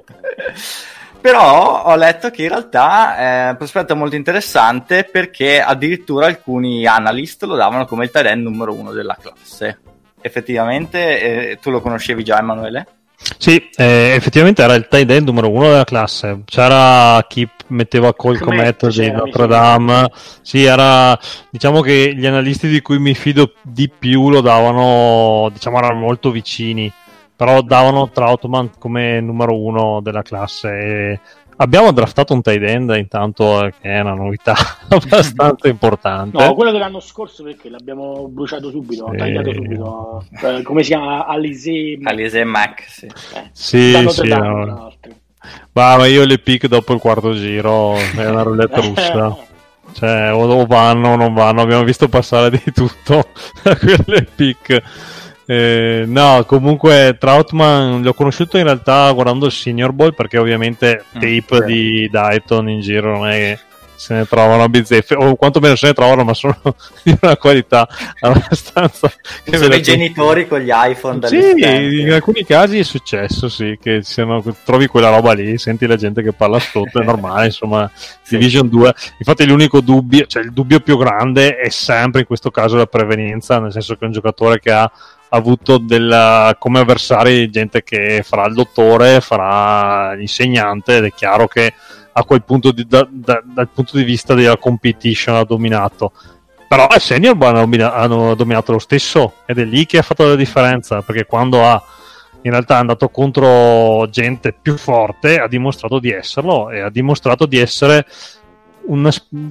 Però ho letto che in realtà è un prospetto molto interessante, perché addirittura alcuni analyst lo davano come il tight end numero uno della classe. Effettivamente, eh, tu lo conoscevi già, Emanuele? Sì, eh, effettivamente era il tight end numero uno della classe. C'era chi metteva Cole Kmet di Notre Dame. Sì, era, diciamo che gli analisti di cui mi fido di più lo davano, diciamo, erano molto vicini. Però davano Trautman come numero uno della classe. E abbiamo draftato un tight end intanto, che è una novità abbastanza importante. No, quello dell'anno scorso perché l'abbiamo bruciato subito, sì. tagliato subito. Eh, come si chiama? Alize Alize Mac, sì. Eh, sì, sì no. Ma io le pick dopo il quarto giro è una roulette russa. Cioè, o vanno o non vanno. Abbiamo visto passare di tutto da quelle pick. Eh, no, comunque Trautman l'ho conosciuto in realtà guardando il Senior Bowl, perché ovviamente mm, tape sì. di Dayton in giro non è che se ne trovano a bizzeffe, o quantomeno se ne trovano, ma sono di una qualità abbastanza che sono i genitori con gli iPhone sì, in alcuni casi è successo sì che siano, trovi quella roba lì, senti la gente che parla sotto, è normale insomma. Sì. Division due, infatti l'unico dubbio, cioè il dubbio più grande è sempre in questo caso la prevenienza, nel senso che è un giocatore che ha avuto della, come avversari gente che farà il dottore, farà l'insegnante, ed è chiaro che a quel punto di, da, da, dal punto di vista della competition ha dominato. Però ai senior hanno, hanno dominato lo stesso, ed è lì che ha fatto la differenza, perché quando ha in realtà è andato contro gente più forte ha dimostrato di esserlo, e ha dimostrato di essere una,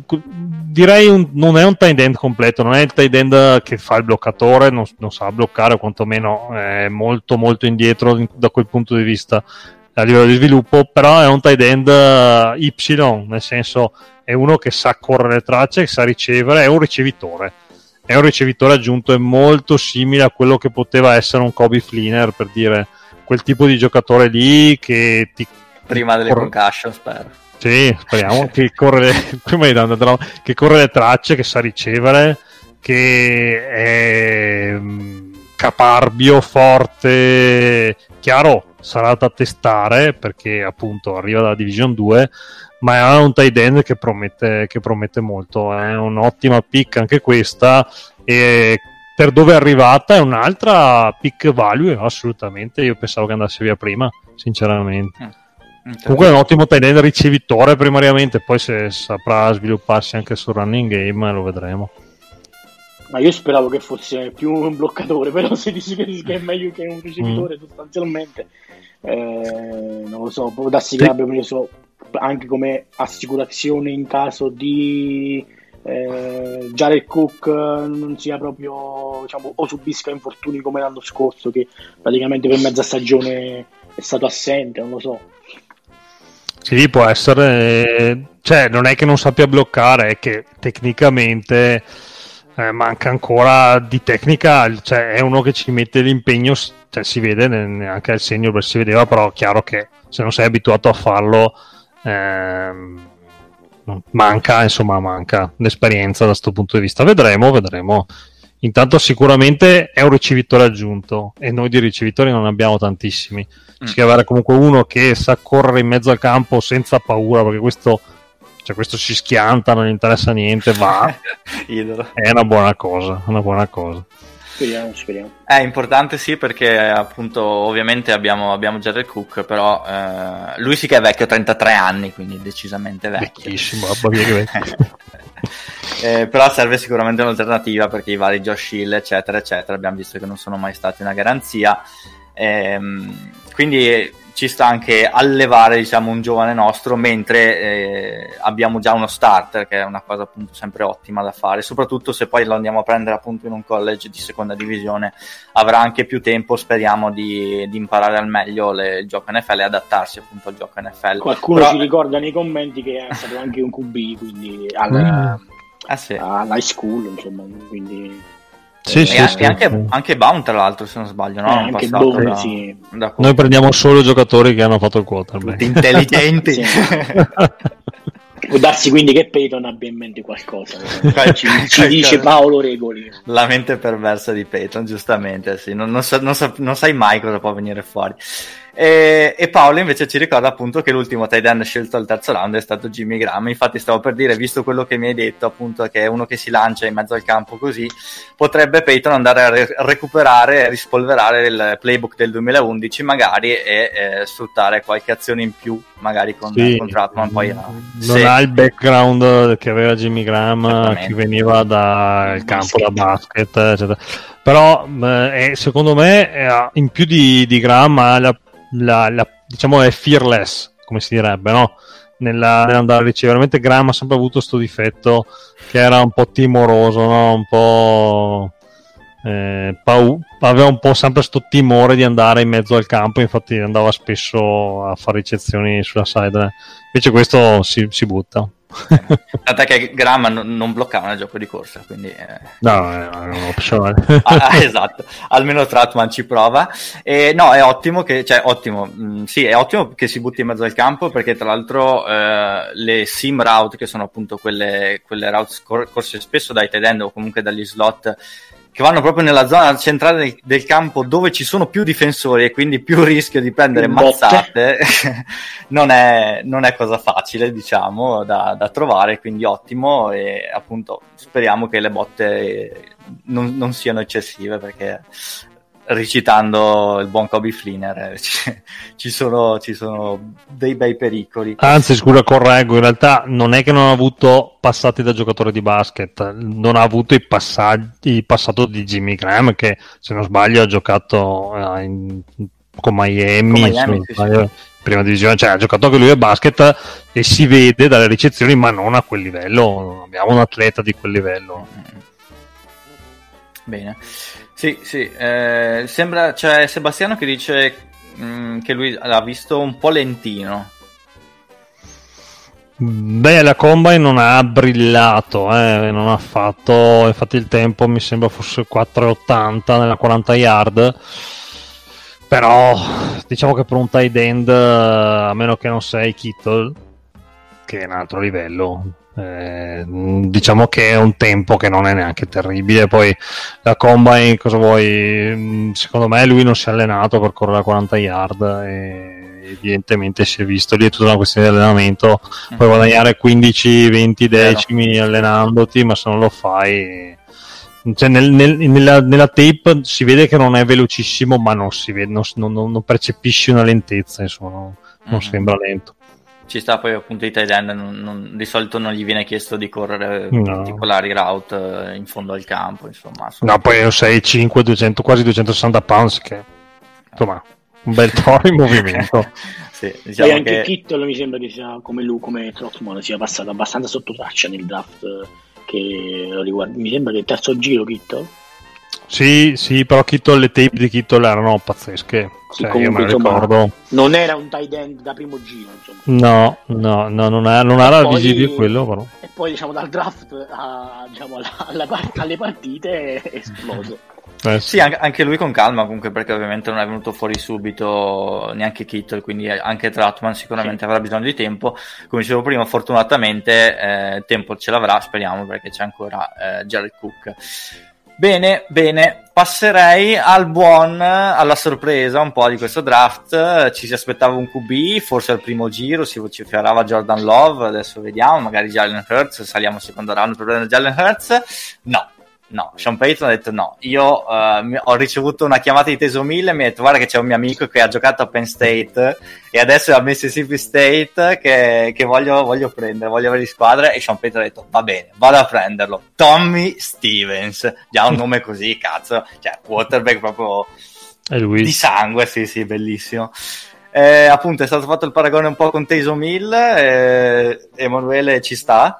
direi un, non è un tight end completo, non è il tight end che fa il bloccatore, non, non sa bloccare, o quantomeno è molto molto indietro da quel punto di vista a livello di sviluppo, però è un tight end Y, nel senso è uno che sa correre le tracce, che sa ricevere, è un ricevitore è un ricevitore aggiunto, è molto simile a quello che poteva essere un Kobe Fleener, per dire, quel tipo di giocatore lì che ti prima delle corre... concussion, spero. Sì, speriamo che corre prima di andare, che corre le tracce, che sa ricevere, che è caparbio, forte, chiaro, sarà da testare perché appunto arriva dalla Division due, ma è un tight end che promette, che promette molto, è un'ottima pick anche questa, e per dove è arrivata è un'altra pick value assolutamente. Io pensavo che andasse via prima, sinceramente. Mm. Comunque è un ottimo tight end ricevitore primariamente, poi se saprà svilupparsi anche sul running game lo vedremo. Ma io speravo che fosse più un bloccatore, però se dici che è meglio che un ricevitore, mm. sostanzialmente, eh, non lo so, può darsi che sì. abbia preso anche come assicurazione in caso di eh, Jared Cook non sia proprio, diciamo, o subisca infortuni come l'anno scorso, che praticamente per mezza stagione è stato assente, non lo so. Sì, può essere, cioè non è che non sappia bloccare, è che tecnicamente eh, manca ancora di tecnica, cioè è uno che ci mette l'impegno, cioè si vede anche al senior, si vedeva, però chiaro che se non sei abituato a farlo ehm, manca, insomma manca l'esperienza da questo punto di vista. Vedremo, vedremo. Intanto sicuramente è un ricevitore aggiunto e noi di ricevitori non abbiamo tantissimi. Mm. Ci deve avere comunque uno che sa correre in mezzo al campo senza paura, perché questo, cioè questo si schianta, non gli interessa niente, va. È una buona cosa, una buona cosa. Speriamo, speriamo. È importante, sì, perché appunto ovviamente abbiamo, abbiamo Jared Cook, però eh, lui sì che è vecchio, trentatré anni, quindi decisamente vecchio. Vecchissimo, babba mia che vecchio. eh, però serve sicuramente un'alternativa, perché i vari Josh Hill eccetera eccetera abbiamo visto che non sono mai stati una garanzia, ehm, quindi ci sta anche allevare, diciamo, un giovane nostro mentre eh, abbiamo già uno starter, che è una cosa appunto sempre ottima da fare, soprattutto se poi lo andiamo a prendere appunto in un college di seconda divisione, avrà anche più tempo, speriamo, di, di imparare al meglio le, il gioco N F L e adattarsi appunto al gioco N F L. Qualcuno Però... ci ricorda nei commenti che è stato anche un Q B, quindi alla, mm. ah, sì. all'high school, insomma, quindi... Sì, e sì, anche, sì, anche, sì. anche Bound, tra l'altro, se non sbaglio, no? Eh, anche Bound, da, sì. da Noi prendiamo solo giocatori che hanno fatto il quarterback. Tutti intelligenti. Può darsi quindi che Peyton abbia in mente qualcosa, ci, ci dice Paolo Regoli. La mente perversa di Peyton, giustamente, sì. non, non, sa, non, sa, non sai mai cosa può venire fuori. E, e Paolo invece ci ricorda appunto che l'ultimo tight end scelto al terzo round è stato Jimmy Graham. Infatti stavo per dire, visto quello che mi hai detto appunto, che è uno che si lancia in mezzo al campo così, potrebbe Peyton andare a re- recuperare, rispolverare il playbook del duemilaundici magari e eh, sfruttare qualche azione in più magari con, sì, con Trautman. Poi no. Non Se... ha il background che aveva Jimmy Graham, che veniva dal campo da basket eccetera. Però eh, secondo me eh, in più di, di Graham ha la La, la, diciamo è fearless, come si direbbe, no? Nella, nell'andare a ricevere. Veramente Graham ha sempre avuto questo difetto che era un po' timoroso, no? Un po' eh, pau- aveva un po' sempre sto timore di andare in mezzo al campo, infatti andava spesso a fare ricezioni sulla sideline. Invece questo si, si butta. Tant'è che Graham non, non bloccava nel gioco di corsa, quindi eh... no, è un'opzione. ah, esatto, almeno Trautman ci prova. E no, è ottimo che, cioè ottimo, mh, sì, è ottimo che si butti in mezzo al campo, perché tra l'altro eh, le sim route, che sono appunto quelle, quelle route scor- corse spesso dai tight end o comunque dagli slot, che vanno proprio nella zona centrale del, del campo dove ci sono più difensori e quindi più rischio di prendere mazzate, non è, non è cosa facile, diciamo, da, da trovare, quindi ottimo, e appunto speriamo che le botte non, non siano eccessive, perché recitando il buon Kobe Fleener ci, ci sono ci sono dei bei pericoli. Anzi, scusa, correggo, in realtà non è che non ha avuto passati da giocatore di basket, non ha avuto i passaggi il passato di Jimmy Graham, che se non sbaglio ha giocato uh, in, con Miami, con Miami sì, sbaglio, sì. Prima divisione, cioè ha giocato anche lui a basket e si vede dalle ricezioni, ma non a quel livello, non abbiamo un atleta di quel livello. Bene. Sì, sì, eh, sembra, c'è Sebastiano che dice mh, che lui l'ha visto un po' lentino. Beh, la Combine non ha brillato, eh, non ha fatto, infatti il tempo mi sembra fosse quattro e ottanta nella quaranta yard, però diciamo che per un tight end, a meno che non sei Kittle, che è un altro livello, Eh, diciamo che è un tempo che non è neanche terribile. Poi la Combine, cosa vuoi, secondo me lui non si è allenato per correre a quaranta yard e evidentemente si è visto, lì è tutta una questione di allenamento. Puoi guadagnare quindici venti decimi allenandoti, ma se non lo fai, cioè nel, nel, nella, nella tape si vede che non è velocissimo, ma non si vede, non, non, non percepisci una lentezza, insomma, non, non sembra lento. Ci sta, poi appunto i tight end non, non, di solito non gli viene chiesto di correre no. particolari route in fondo al campo, insomma. No, poi è un sei cinque, duecento, quasi duecentosessanta pounds, che insomma un bel toro in movimento. Sì, diciamo e anche che... Kittle mi sembra che sia come lui, come Trotman, sia passato abbastanza sotto traccia nel draft, che lo riguarda. Mi sembra che il terzo giro Kittle. Sì, sì, però Kittle, le tape di Kittle erano pazzesche. Sì, cioè, comunque, io me insomma, ricordo. Non era un tight end da primo giro, insomma. No, no, no, non era, non era poi, visibile quello, però. E poi, diciamo, dal draft a, diciamo, alla, alla, alle partite è esploso. Eh sì, sì anche, anche lui con calma, comunque, perché ovviamente non è venuto fuori subito neanche Kittle, quindi anche Trautman sicuramente sì. avrà bisogno di tempo. Come dicevo prima, fortunatamente eh, tempo ce l'avrà, speriamo, perché c'è ancora eh, Jared Cook. Bene, bene, passerei al buon, alla sorpresa un po' di questo draft. Ci si aspettava un Q B, forse al primo giro si vociferava Jordan Love, adesso vediamo, magari Jalen Hurts, saliamo al secondo round per prendere Jalen Hurts. No, no, Sean Payton ha detto no. Io uh, ho ricevuto una chiamata di Teso mille e mi ha detto guarda che c'è un mio amico che ha giocato a Penn State e adesso è a Mississippi State che, che voglio, voglio prendere, voglio avere di squadra, e Sean Payton ha detto va bene, vado a prenderlo. Tommy Stevens, già un nome così, cazzo, cioè quarterback proprio di sangue, sì sì, bellissimo. Eh, appunto è stato fatto il paragone un po' con Taysom Hill, eh, Emanuele ci sta?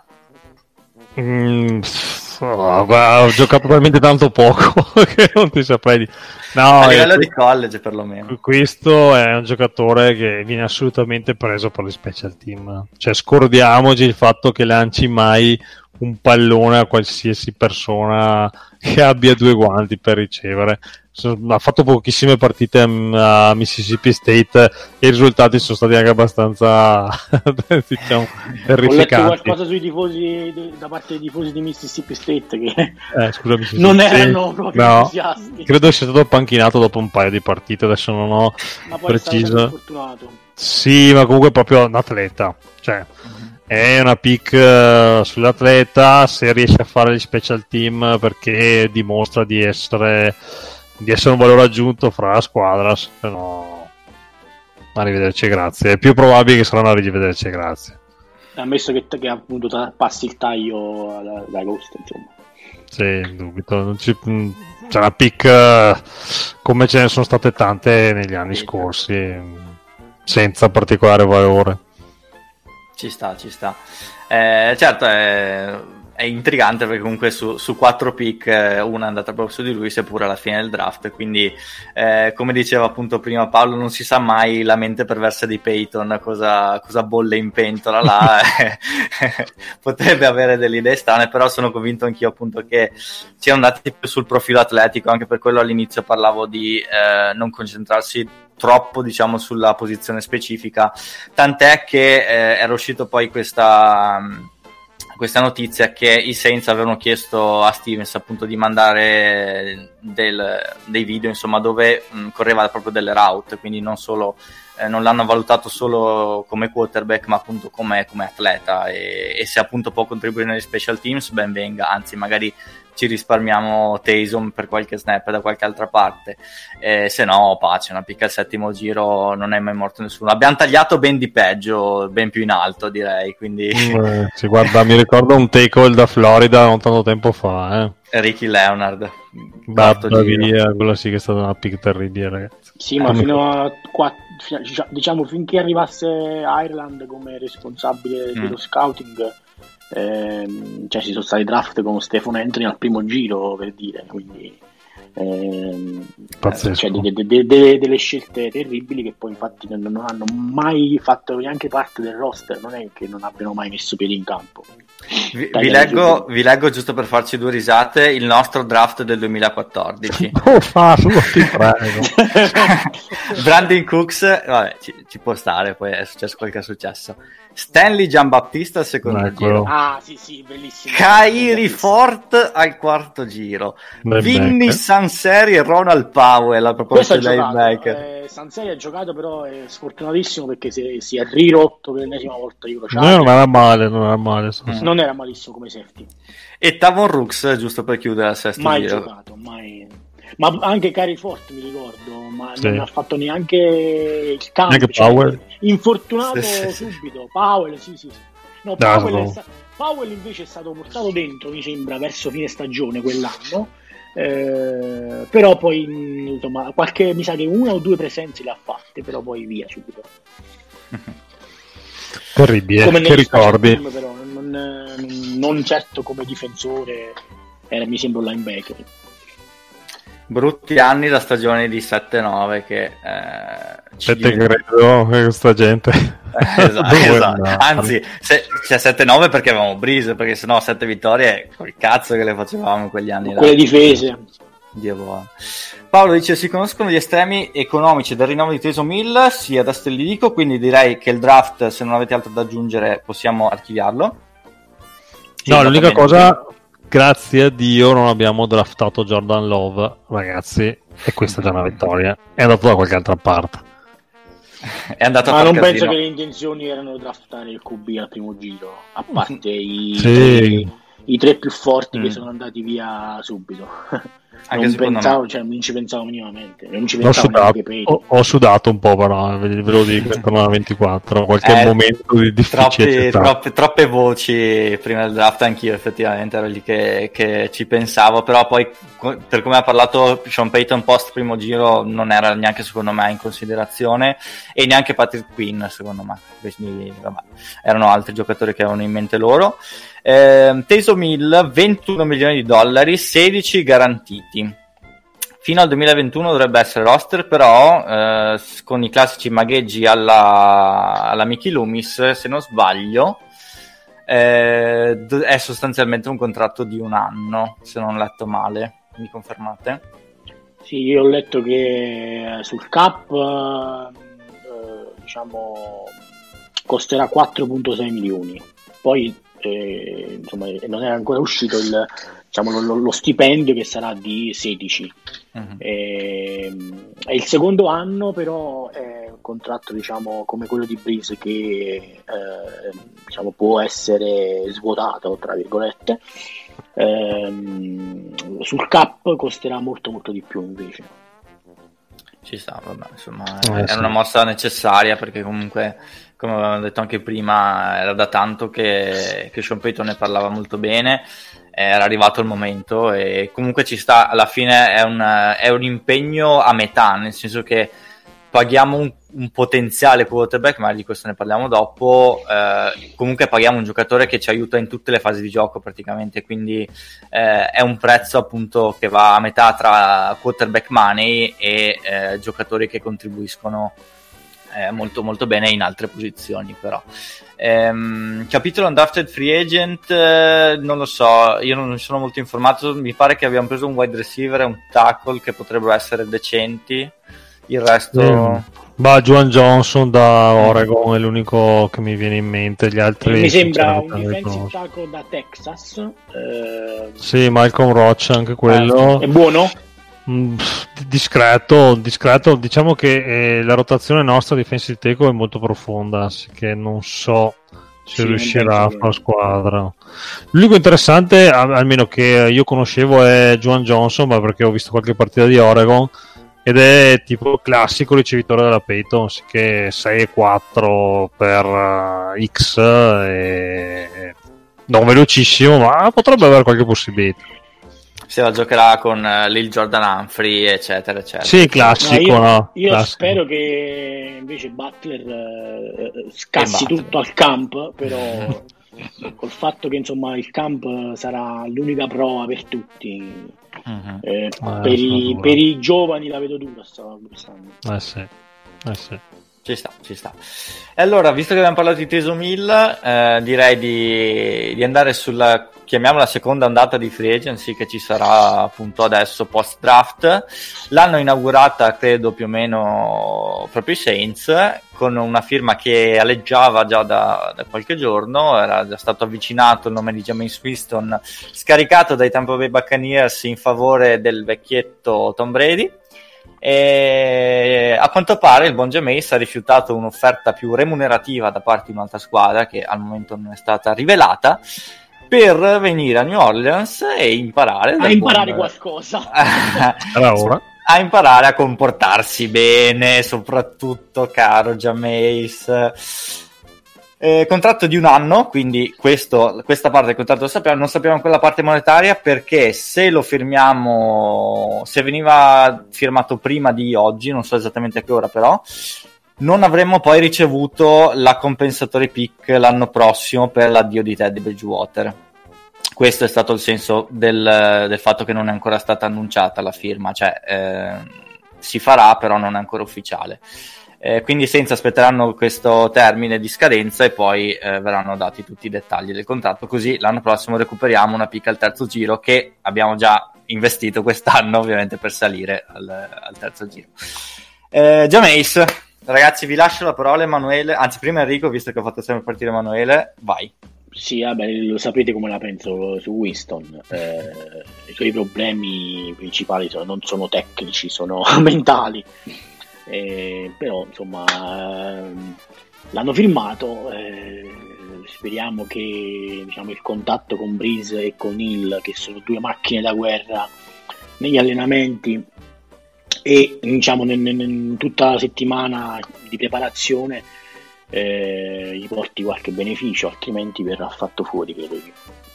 Mm, oh, guarda, ho giocato talmente tanto poco che non ti saprei di... No, a livello eh, di college perlomeno. Questo è un giocatore che viene assolutamente preso per le special team, cioè scordiamoci il fatto che lanci mai un pallone a qualsiasi persona che abbia due guanti per ricevere. Ha fatto pochissime partite a Mississippi State e i risultati sono stati anche abbastanza diciamo terrificanti. Ho letto qualcosa sui tifosi da parte dei tifosi di Mississippi State che eh, scusa, Mississippi non erano proprio no, entusiasti. Credo sia stato panchinato dopo un paio di partite, adesso non ho ma poi preciso. Sì, ma comunque proprio un atleta, cioè uh-huh. è una pick uh, sull'atleta, se riesce a fare gli special team perché dimostra di essere di essere un valore aggiunto fra la squadra, se no arrivederci, grazie. È più probabile che saranno arrivederci, grazie. Ammesso che, che appunto passi il taglio da, da Ghost, insomma. Sì, dubito. Non ci, c'è una pick come ce ne sono state tante negli anni sì, scorsi, senza particolare valore. Ci sta, ci sta. Eh, certo, è... è intrigante perché comunque su, su quattro pick eh, una è andata proprio su di lui, seppur alla fine del draft, quindi eh, come diceva appunto prima Paolo, non si sa mai la mente perversa di Peyton cosa, cosa bolle in pentola là. Potrebbe avere delle idee strane, però sono convinto anch'io appunto che siano andati più sul profilo atletico, anche per quello all'inizio parlavo di eh, non concentrarsi troppo diciamo sulla posizione specifica, tant'è che eh, era uscito poi questa questa notizia che i Saints avevano chiesto a Stevens appunto di mandare del, dei video insomma dove mh, correva proprio delle route, quindi non solo eh, non l'hanno valutato solo come quarterback ma appunto come, come atleta, e, e se appunto può contribuire negli special teams ben venga, anzi magari ci risparmiamo Taysom per qualche snap da qualche altra parte, eh, se no pace, una picca al settimo giro non è mai morto nessuno. Abbiamo tagliato ben di peggio, ben più in alto direi, quindi eh, sì, guarda, mi ricordo un take-all da Florida non tanto tempo fa, eh. Ricky Leonard, Batta via, quello sì che è stata una pick terribile, ragazzi. Sì, ma fino a quattro, diciamo finché arrivasse Ireland come responsabile mm. dello scouting, ehm, cioè ci sono stati draft con Stephen Anthony al primo giro, per dire, quindi ehm, cioè, de, de, de, de, delle scelte terribili che poi infatti non hanno mai fatto neanche parte del roster, non è che non abbiano mai messo piedi in campo. Vi, vi, leggo, vi leggo giusto per farci due risate il nostro draft del duemilaquattordici. Oh, farlo, ti prego. Brandon Cooks, vabbè, ci, ci può stare, poi è successo quel che è successo. Stanley Giambattista al secondo ecco. giro. Ah, sì, sì, bellissimo. Kairi Fort al quarto giro. Vinny Sanseri e Ronald Powell a proposito dei linebacker. Eh, Sanseri ha giocato, però è sfortunatissimo perché si, si è rirotto per l'ennesima volta. Io no, non era male, non era male. Mm. Non era malissimo come safety. E Tavon Rooks, giusto per chiudere al sesto mai giro. Giocato, mai... ma anche Cary Fort mi ricordo, ma sì. non ha fatto neanche il cambio, neanche cioè, Powell. infortunato sì, sì, subito. Sì. Powell, sì, sì, sì. No, Powell, è sta- Powell invece è stato portato dentro, mi sembra, verso fine stagione quell'anno. Eh, però poi insomma qualche, mi sa che una o due presenze le ha fatte, però poi via subito. Terribile, come che ricordi film, però non, non certo come difensore, era, mi sembra un linebacker. Brutti anni la stagione di sette nove che eh, ci te credo che questa gente eh, esatto, esatto. Anzi se, cioè sette nove perché avevamo Breeze, perché sennò sette vittorie col cazzo che le facevamo in quegli anni, quelle difese. Dio buono. Paolo dice: si conoscono gli estremi economici del rinnovo di Taysom Hill? Sì, adesso li dico, quindi direi che il draft, se non avete altro da aggiungere, possiamo archiviarlo. Sì, no, l'unica cosa, grazie a Dio non abbiamo draftato Jordan Love, ragazzi, e questa è già una vittoria. È andato da qualche altra parte. È andato ma a non casino. penso che le intenzioni erano draftare il Q B al primo giro, a parte i, sì. tre, i tre più forti mm. che sono andati via subito. Anche non pensavo, cioè, non ci pensavo minimamente, non ci pensavo ho, sudato, ho, ho sudato un po', però ve lo dico, intorno alla ventiquattro, qualche eh, momento di difficile. Troppe, troppe voci prima del draft, anch'io effettivamente ero lì che, che ci pensavo, però poi per come ha parlato Sean Payton post primo giro non era neanche secondo me in considerazione, e neanche Patrick Quinn secondo me, quindi vabbè, erano altri giocatori che avevano in mente loro. Eh, Taysom Hill, ventuno milioni di dollari, sedici garantiti. Fino al duemilaventuno dovrebbe essere roster, però eh, con i classici magheggi alla, alla Mickey Loomis, se non sbaglio, eh, è sostanzialmente un contratto di un anno, se non ho letto male. Mi confermate? Sì, io ho letto che sul cap eh, diciamo costerà quattro virgola sei milioni, poi eh, insomma non era ancora uscito il, diciamo, lo, lo stipendio che sarà di sedici. Uh-huh. E, è il secondo anno, però è un contratto diciamo come quello di Breeze che eh, diciamo può essere svuotato tra virgolette. Ehm, sul cap costerà molto molto di più invece. Ci sta, vabbè, insomma eh, è sì. una mossa necessaria, perché comunque come avevamo detto anche prima era da tanto che, che Sean Payton ne parlava molto bene, era arrivato il momento e comunque ci sta, alla fine è un, è un impegno a metà, nel senso che paghiamo un, un potenziale quarterback, ma di questo ne parliamo dopo, eh, comunque paghiamo un giocatore che ci aiuta in tutte le fasi di gioco praticamente, quindi eh, è un prezzo appunto che va a metà tra quarterback money e eh, giocatori che contribuiscono eh, molto molto bene in altre posizioni. Però ehm, capitolo undrafted free agent, eh, non lo so, io non sono molto informato, mi pare che abbiamo preso un wide receiver e un tackle che potrebbero essere decenti. Il resto mm. bah, Juwan Johnson da Oregon è l'unico che mi viene in mente, gli altri mi sembra un defensive tackle da Texas, eh... sì, Malcolm Roach anche quello. Eh, è buono? Mm, discreto, discreto, diciamo che eh, la rotazione nostra defensive tackle è molto profonda, che non so se sì, riuscirà a fare squadra. L'unico interessante, almeno che io conoscevo, è Juwan Johnson, ma perché ho visto qualche partita di Oregon ed è tipo classico ricevitore della Payton, che sei e quattro per uh, X, e non velocissimo, ma potrebbe avere qualche possibilità. Se la giocherà con uh, Lil Jordan Humphrey, eccetera, eccetera. Sì, classico. No, io no? io classico. Spero che invece Butler uh, scassi tutto al camp, però col fatto che insomma il camp sarà l'unica prova per tutti. Uh-huh. Eh, eh, per, i, per i giovani la vedo dura quest'anno. Eh sì, eh sì. Ci sta, ci sta. E allora, visto che abbiamo parlato di Taysom Hill, eh, direi di, di andare sulla, chiamiamola seconda ondata di free agency che ci sarà appunto adesso post draft. L'hanno inaugurata credo più o meno proprio i Saints, con una firma che aleggiava già da, da qualche giorno, era già stato avvicinato il nome di Jameis Winston, scaricato dai Tampa Bay Buccaneers in favore del vecchietto Tom Brady. E a quanto pare il buon Jameis ha rifiutato un'offerta più remunerativa da parte di un'altra squadra che al momento non è stata rivelata, per venire a New Orleans e imparare a imparare buon... qualcosa era ora a imparare a comportarsi bene, soprattutto caro Jameis. Eh, contratto di un anno, quindi questo, questa parte del contratto lo sappiamo, non sappiamo quella parte monetaria, perché se lo firmiamo, se veniva firmato prima di oggi, non so esattamente a che ora però, non avremmo poi ricevuto la compensatory pick l'anno prossimo per l'addio di Teddy Bridgewater. Questo è stato il senso del, del fatto che non è ancora stata annunciata la firma, cioè eh, si farà però non è ancora ufficiale. Eh, quindi senza aspetteranno questo termine di scadenza e poi eh, verranno dati tutti i dettagli del contratto, così l'anno prossimo recuperiamo una pick al terzo giro che abbiamo già investito quest'anno ovviamente per salire al, al terzo giro. eh, Jameis, ragazzi, vi lascio la parola Emanuele, anzi prima Enrico, visto che ho fatto sempre partire Emanuele, vai. Sì, vabbè, lo sapete come la penso su Winston. Eh, i suoi problemi principali sono, non sono tecnici, sono mentali. Eh, però insomma ehm, l'hanno firmato, eh, speriamo che diciamo, il contatto con Breeze e con Hill, che sono due macchine da guerra negli allenamenti e diciamo in tutta la settimana di preparazione, eh, gli porti qualche beneficio, altrimenti verrà fatto fuori, credo io.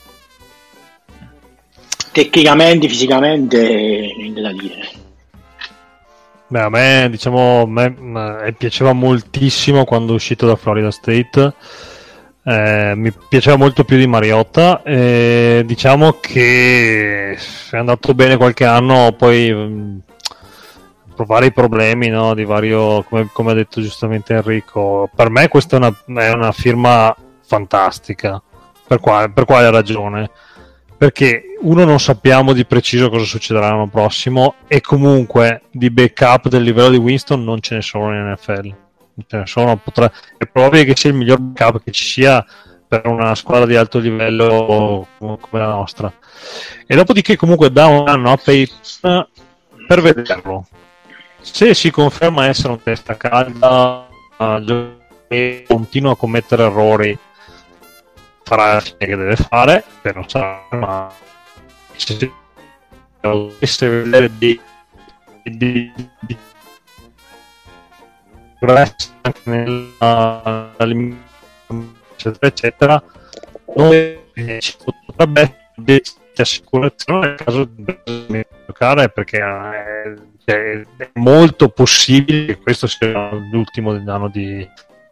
Tecnicamente, fisicamente niente da dire. Beh, a me, diciamo, a me, me piaceva moltissimo quando è uscito da Florida State, eh, mi piaceva molto più di Mariota, e diciamo che è andato bene qualche anno, poi mh, vari problemi, no, di vario, come, come ha detto giustamente Enrico. Per me questa è una, è una firma fantastica. Per quale, per quale ragione? Perché uno, non sappiamo di preciso cosa succederà l'anno prossimo, e comunque di backup del livello di Winston non ce ne sono in N F L. Non ce ne sono, potrà, è probabile che sia il miglior backup che ci sia per una squadra di alto livello come la nostra. E dopodiché comunque da un anno a Peyton per vederlo. Se si conferma essere un testa calda e continua a commettere errori, farà la fine che deve fare, per non sarà, ma se dovesse vedere di, di, di progresso anche nella eccetera eccetera, noi ci potrebbe essere assicurazione nel caso di giocare, perché è, è molto possibile che questo sia l'ultimo anno di,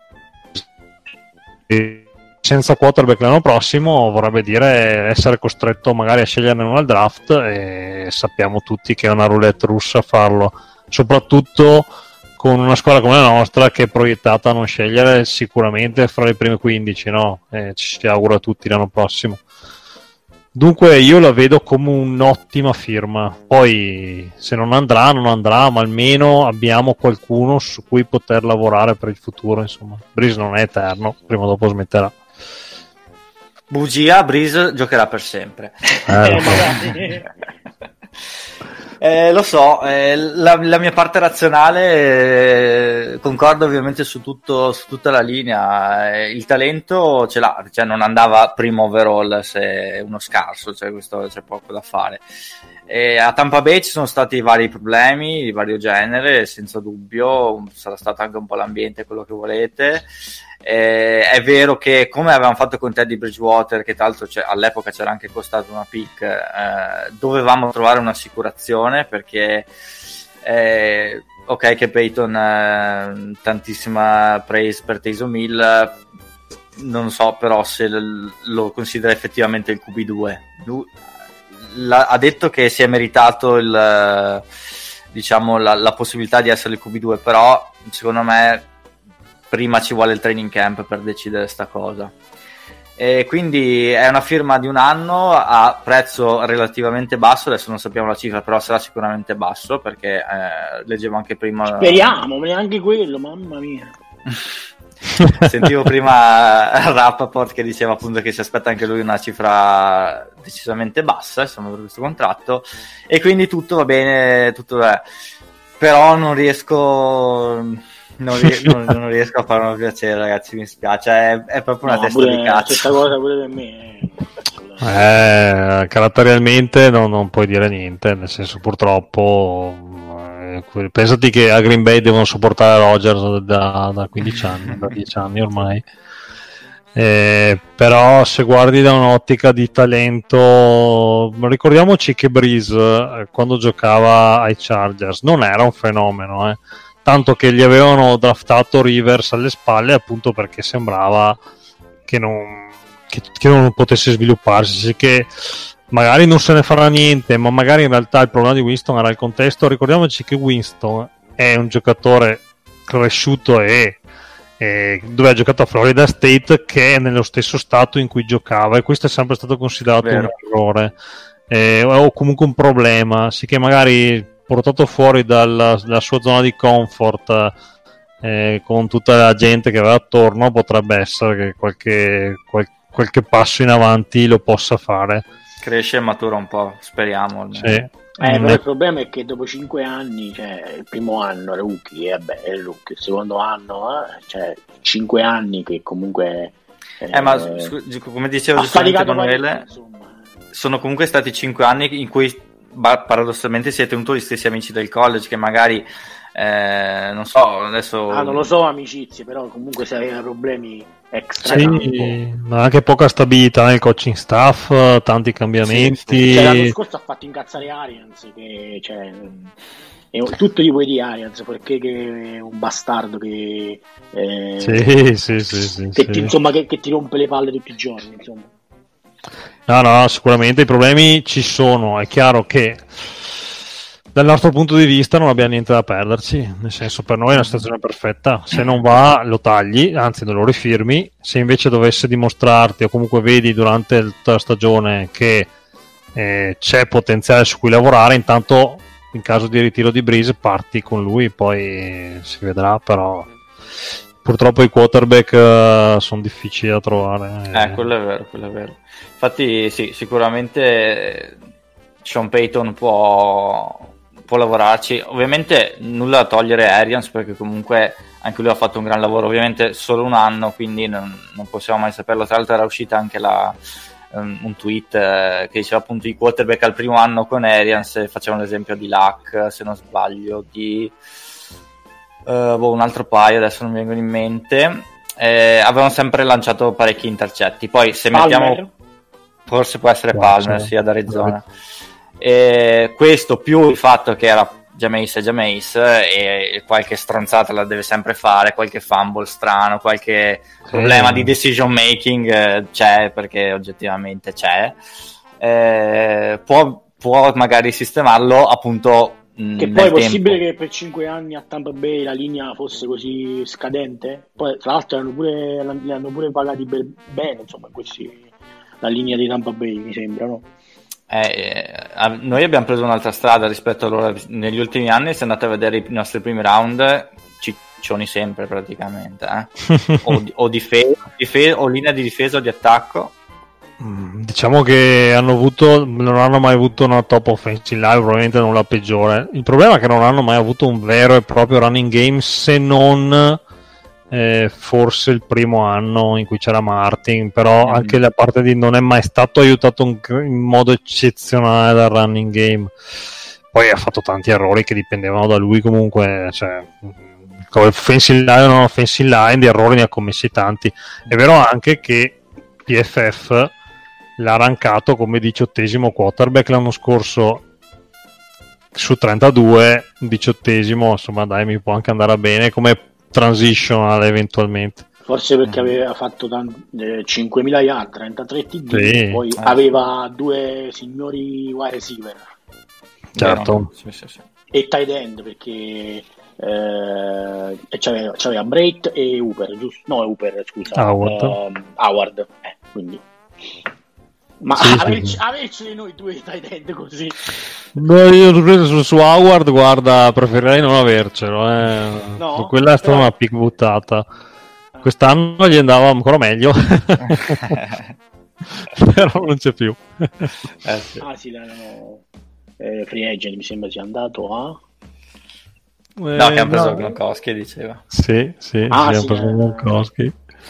di senza quarterback l'anno prossimo, vorrebbe dire essere costretto magari a sceglierne uno al draft, e sappiamo tutti che è una roulette russa farlo, soprattutto con una squadra come la nostra che è proiettata a non scegliere sicuramente fra le prime quindici, no? E ci si augura tutti l'anno prossimo. Dunque io la vedo come un'ottima firma. Poi se non andrà non andrà, ma almeno abbiamo qualcuno su cui poter lavorare per il futuro, insomma. Breeze non è eterno, prima o dopo smetterà. Bugia, Breeze giocherà per sempre. Eh, eh, lo so, eh, la, la mia parte razionale eh, concorda ovviamente su, tutto, su tutta la linea. Eh, il talento ce l'ha, cioè non andava primo overall se è uno scarso, cioè questo c'è poco da fare. E a Tampa Bay ci sono stati vari problemi di vario genere, senza dubbio, sarà stato anche un po' l'ambiente, quello che volete. Eh, è vero che, come avevamo fatto con Teddy Bridgewater, che tra l'altro all'epoca c'era anche costato una pick, eh, dovevamo trovare un'assicurazione, perché eh, ok che Peyton eh, tantissima praise per Taysom Hill, non so però se l- lo considera effettivamente il Q B due. Lui la, ha detto che si è meritato il, diciamo la, la possibilità di essere il Q B due, però secondo me prima ci vuole il training camp per decidere sta cosa. E quindi è una firma di un anno a prezzo relativamente basso, adesso non sappiamo la cifra, però sarà sicuramente basso, perché eh, leggevo anche prima, speriamo, neanche quello, mamma mia. Sentivo prima Rappaport che diceva appunto che si aspetta anche lui una cifra decisamente bassa, insomma, per questo contratto, e quindi tutto va bene, tutto va... però non riesco Non, ries- non, non riesco a farlo piacere, ragazzi, mi spiace, è, è proprio una no, testa pure, di cazzo. questa cosa pure per me Eh, caratterialmente non, non puoi dire niente, nel senso, purtroppo eh, pensati che a Green Bay devono sopportare Rodgers da, da quindici anni, da dieci anni ormai. Eh, però se guardi da un'ottica di talento, ricordiamoci che Breeze eh, quando giocava ai Chargers non era un fenomeno, eh. Tanto che gli avevano draftato Rivers alle spalle appunto perché sembrava che non, che, che non potesse svilupparsi, che magari non se ne farà niente, ma magari in realtà il problema di Winston era il contesto. Ricordiamoci che Winston è un giocatore cresciuto e Eh, dove ha giocato a Florida State, che è nello stesso stato in cui giocava, e questo è sempre stato considerato Vero. un errore eh, o comunque un problema, sì, che magari portato fuori dalla, dalla sua zona di comfort eh, con tutta la gente che aveva attorno, potrebbe essere che qualche, qual, qualche passo in avanti lo possa fare, cresce e matura un po', speriamo almeno. Sì. Eh, però il problema è che dopo cinque anni, cioè il primo anno rookie, eh, beh, è il rookie, il secondo anno, eh, cioè cinque anni che comunque eh, eh ma scu- come diceva giustamente Emanuele, sono comunque stati cinque anni in cui paradossalmente si è tenuto gli stessi amici del college, che magari eh, non so adesso ah non lo so amicizie, però comunque se aveva problemi extra sì, campo, ma anche poca stabilità nel coaching staff, tanti cambiamenti. Sì, sì. Cioè, l'anno scorso ha fatto incazzare Arians, che cioè è tutto gli puoi di Arians, perché che è un bastardo che eh, sì, sì, sì, sì, che sì. Ti, insomma che, che ti rompe le palle tutti i giorni, insomma. No, no, sicuramente i problemi ci sono. È chiaro che dal nostro punto di vista non abbiamo niente da perderci, nel senso, per noi è una situazione perfetta. Se non va lo tagli, anzi non lo rifirmi. Se invece dovesse dimostrarti, o comunque vedi durante tutta la stagione, che eh, c'è potenziale su cui lavorare, intanto in caso di ritiro di Breeze parti con lui, poi si vedrà. Però purtroppo i quarterback uh, sono difficili da trovare. Eh, quello è vero, quello è vero. Infatti sì, sicuramente Sean Payton può, può lavorarci. Ovviamente nulla da togliere a Arians, perché comunque anche lui ha fatto un gran lavoro, ovviamente solo un anno, quindi non, non possiamo mai saperlo. Tra l'altro era uscita anche la, um, un tweet eh, che diceva appunto i quarterback al primo anno con Arians, facevano l'esempio di Luck, se non sbaglio, di uh, boh, un altro paio, adesso non mi vengono in mente. Eh, avevano sempre lanciato parecchi intercetti. Poi se Palmer. mettiamo, forse può essere Palmer, sì, ad Arizona. E questo più il fatto che era Jameis e Jameis, e qualche stronzata la deve sempre fare, qualche fumble strano, qualche sì. problema di decision making eh, c'è, perché oggettivamente c'è. Eh, può, può magari sistemarlo appunto. Che poi è possibile tempo. Che per cinque anni a Tampa Bay la linea fosse così scadente? Poi tra l'altro hanno pure, li hanno pure pagati per bene, insomma, questi, la linea di Tampa Bay, mi sembra, no? Eh, eh, noi abbiamo preso un'altra strada rispetto a loro. Negli ultimi anni, se andate a vedere i nostri primi round, ciccioni sempre praticamente, eh? o, o difesa, difesa, o linea di difesa o di attacco. Diciamo che hanno avuto, non hanno mai avuto una top offensive line, probabilmente non la peggiore. Il problema è che non hanno mai avuto un vero e proprio running game, se non eh, forse il primo anno in cui c'era Martin, però mm-hmm. anche la parte di non è mai stato aiutato in, in modo eccezionale dal running game. Poi ha fatto tanti errori che dipendevano da lui comunque, cioè offensive line o non offensive line, di errori ne ha commessi tanti. È vero anche che P F F l'ha rankato come diciottesimo quarterback l'anno scorso su trentadue, diciottesimo, insomma dai, mi può anche andare bene come transitional eventualmente. Forse perché aveva fatto tan- eh, cinquemila yard, trentatré T D, sì. poi ah. aveva due signori wide receiver. Certo. Sì, sì, sì. E tight end, perché eh, c'aveva, c'aveva Brait e Hooper, giusto? No, Hooper, scusa. Howard. Eh, Howard, eh, quindi... Ma sì, averci, sì. averci noi due tight end così. No, io su, su Howard, guarda, preferirei non avercelo. Eh. No, quella è stata però... una pick buttata. Quest'anno gli andava ancora meglio. Però non c'è più. Eh, sì. Ah sì, l'hanno eh, free agent, mi sembra sia andato a... Eh, no, che hanno preso no. Gronkowski, diceva. Sì, sì, ah, sì, sì, hanno preso eh... Gronkowski.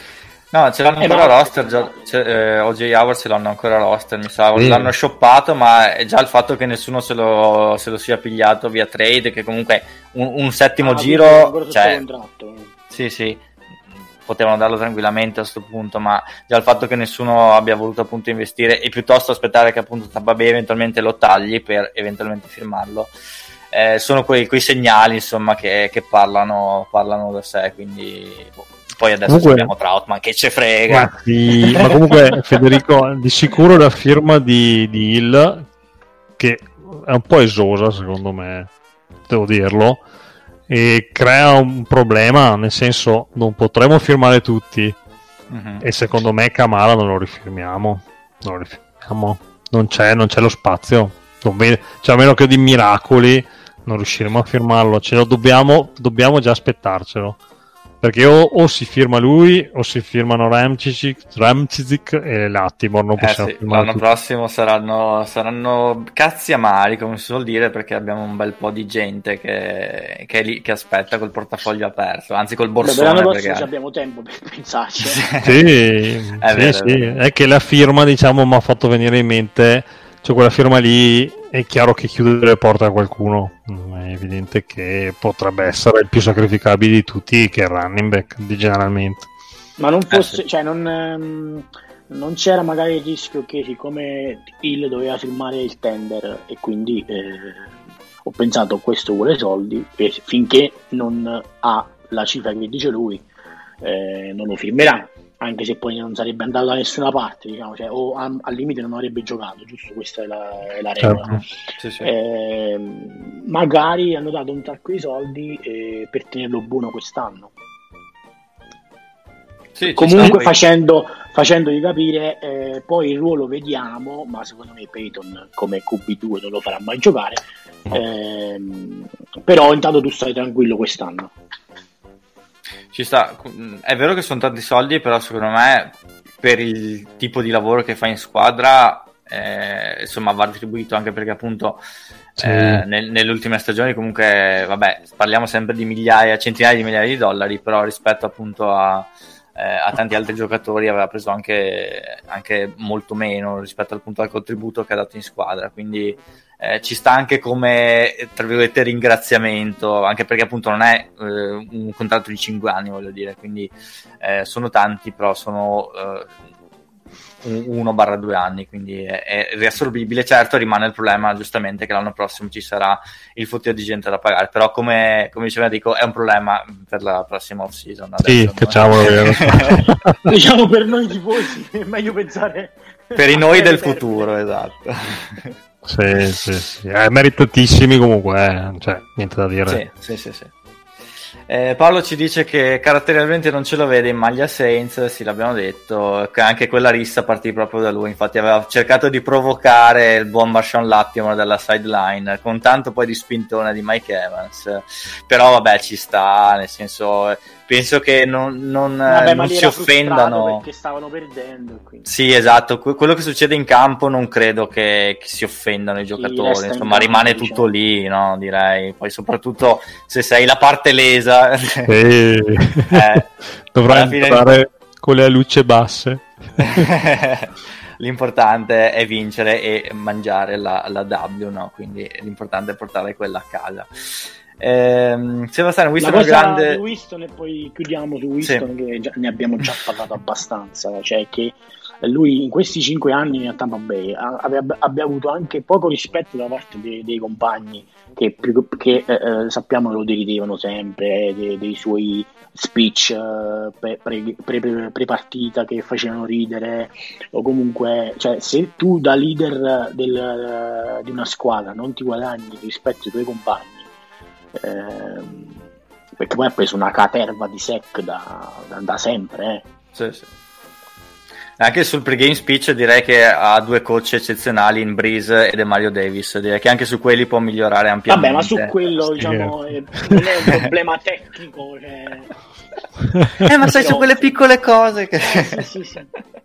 No, ce l'hanno Eh, ancora ma- roster, già, cioè, eh, O J Howard ce l'hanno ancora roster, mi sa, Sì. l'hanno shoppato, ma è già il fatto che nessuno se lo, se lo sia pigliato via trade, che comunque un, un settimo Ah, quindi è giro, ancora sotto cioè, contratto. sì, sì, potevano darlo tranquillamente a questo punto, ma già il fatto che nessuno abbia voluto appunto investire e piuttosto aspettare che appunto Tampa Bay eventualmente lo tagli per eventualmente firmarlo, eh, sono quei, quei segnali insomma che, che parlano, parlano da sé, quindi boh. Poi adesso Comunque- abbiamo Trautman che ce frega. Ma, sì, ma comunque Federico, di sicuro la firma di, di Hill, che è un po' esosa secondo me, devo dirlo, e crea un problema, nel senso non potremo firmare tutti, Mhm. e secondo me Kamara non lo rifirmiamo, non lo rifirmiamo, non c'è, non c'è lo spazio, non ve- cioè a meno che di miracoli non riusciremo a firmarlo, ce lo dobbiamo, dobbiamo già aspettarcelo. Perché o, o si firma lui o si firmano Ramčić, Ramčić e Lattimore, non Eh possiamo sì, firmare l'anno tutti. prossimo saranno, saranno cazzi amari, come si suol dire, perché abbiamo un bel po' di gente che, che è lì, che aspetta col portafoglio aperto, anzi col Beh, borsone. per l'anno prossimo perché- ci abbiamo tempo per pensarci. Sì, sì, È vero, sì, è vero. è che la firma, diciamo, mi ha fatto venire in mente, cioè quella firma lì è chiaro che chiude le porte a qualcuno, è evidente che potrebbe essere il più sacrificabile di tutti, che è il running back, di generalmente. Ma non fosse, sì. cioè non, ehm, non c'era magari il rischio che siccome Hill doveva firmare il tender e quindi eh, ho pensato questo vuole soldi e finché non ha la cifra che dice lui eh, non lo firmerà, anche se poi non sarebbe andato da nessuna parte, diciamo, cioè, o a- al limite non avrebbe giocato, giusto? Questa è la, è la regola. Certo. Sì, sì. Eh, magari hanno dato un sacco di soldi eh, per tenerlo buono quest'anno. Sì, ci Comunque sta, poi- facendo, facendogli capire eh, poi il ruolo vediamo, ma secondo me Peyton come Q B due non lo farà mai giocare, ehm, però intanto tu stai tranquillo quest'anno. Ci sta, è vero che sono tanti soldi, però secondo me per il tipo di lavoro che fa in squadra, eh, insomma, va retribuito, anche perché appunto Sì. eh, nel- nelle ultime stagioni comunque, vabbè, parliamo sempre di migliaia, centinaia di migliaia di dollari, però rispetto appunto a, eh, a tanti altri giocatori aveva preso anche, anche molto meno rispetto appunto al contributo che ha dato in squadra, quindi eh, ci sta anche come, tra virgolette, ringraziamento, anche perché appunto non è eh, un contratto di cinque anni, voglio dire, quindi eh, sono tanti, però sono eh, uno barra due anni, quindi è, è riassorbibile. Certo, rimane il problema giustamente che l'anno prossimo ci sarà il fottio di gente da pagare, però come, come diceva Enrico è un problema per la prossima off season. Sì, cacciamolo via. Diciamo per noi tifosi è meglio pensare Per i noi del futuro, esatto. Sì, sì, sì. Eh, meritatissimi comunque, eh. Cioè, niente da dire. Sì, sì, sì, sì. Eh, Paolo ci dice che caratterialmente non ce lo vede in maglia Saints, sì, l'abbiamo detto, che anche quella rissa partì proprio da lui, infatti aveva cercato di provocare il buon Marshawn Lattimore dalla sideline, con tanto poi di spintone di Mike Evans, però vabbè ci sta, nel senso, penso che non, non, Vabbè, ma non lì si era frustrato offendano. perché stavano perdendo, quindi. Sì, esatto, que- quello che succede in campo non credo che, che si offendano i Sì, giocatori, resta in insomma campo, rimane diciamo. tutto lì, no, direi, poi soprattutto se sei la parte lesa, Sì. eh, Dovrai alla fine entrare con le luci basse. l'importante è vincere e mangiare la, la W, no? Quindi l'importante è portare quella a casa. Ehm, Sebastiano, La Winston è un cosa grande... di Winston, e poi chiudiamo su Winston, Sì. che già- ne abbiamo già parlato abbastanza, cioè che lui in questi cinque anni a Tampa Bay ha- abbia, abbia avuto anche poco rispetto da parte dei, dei compagni che, più- che eh, eh, sappiamo lo deridevano sempre, eh, dei, dei suoi speech eh, pre, pre, pre- pre-partita che facevano ridere, o comunque, cioè, se tu da leader del, di una squadra non ti guadagni rispetto ai tuoi compagni, ehm, perché poi ha preso una caterva di sec da, da, da sempre, eh. Sì, sì. Anche sul pregame speech direi che ha due coach eccezionali in Breeze ed Mario Davis, direi che anche su quelli può migliorare ampiamente. Vabbè, ma su quello Sì. diciamo è, non è un problema tecnico, cioè... Eh, ma sai, Però- su quelle piccole cose che... sì, sì, sì.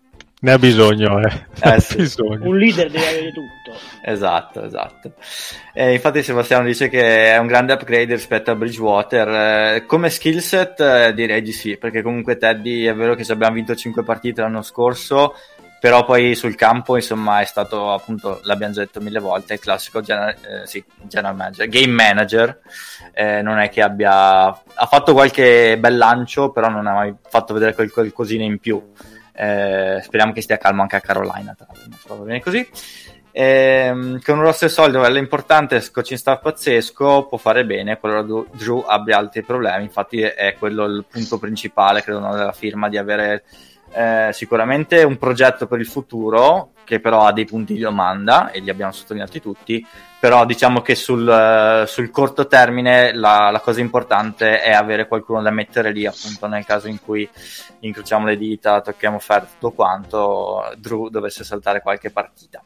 ne ha bisogno, eh. eh ha sì. bisogno. Un leader deve avere tutto. Esatto, esatto. Eh, infatti Sebastiano dice che è un grande upgrade rispetto a Bridgewater. Eh, come skill set eh, direi di sì, perché comunque Teddy è vero che ci abbiamo vinto cinque partite l'anno scorso, però poi sul campo insomma è stato, appunto, l'abbiamo già detto mille volte, il classico general, eh, sì, general manager, game manager. Eh, non è che abbia ha fatto qualche bel lancio, però non ha mai fatto vedere quel qualcosina in più. Eh, speriamo che stia calmo anche a Carolina, tra l'altro, non so, va bene così. Eh, con un roster solido è importante, coaching staff pazzesco, può fare bene qualora Drew abbia altri problemi. Infatti è quello il punto principale, credo, della firma, di avere Eh, sicuramente un progetto per il futuro, che però ha dei punti di domanda e li abbiamo sottolineati tutti, però diciamo che sul, uh, sul corto termine la, la cosa importante è avere qualcuno da mettere lì, appunto, nel caso in cui incrociamo le dita, tocchiamo ferro, tutto quanto, Drew dovesse saltare qualche partita.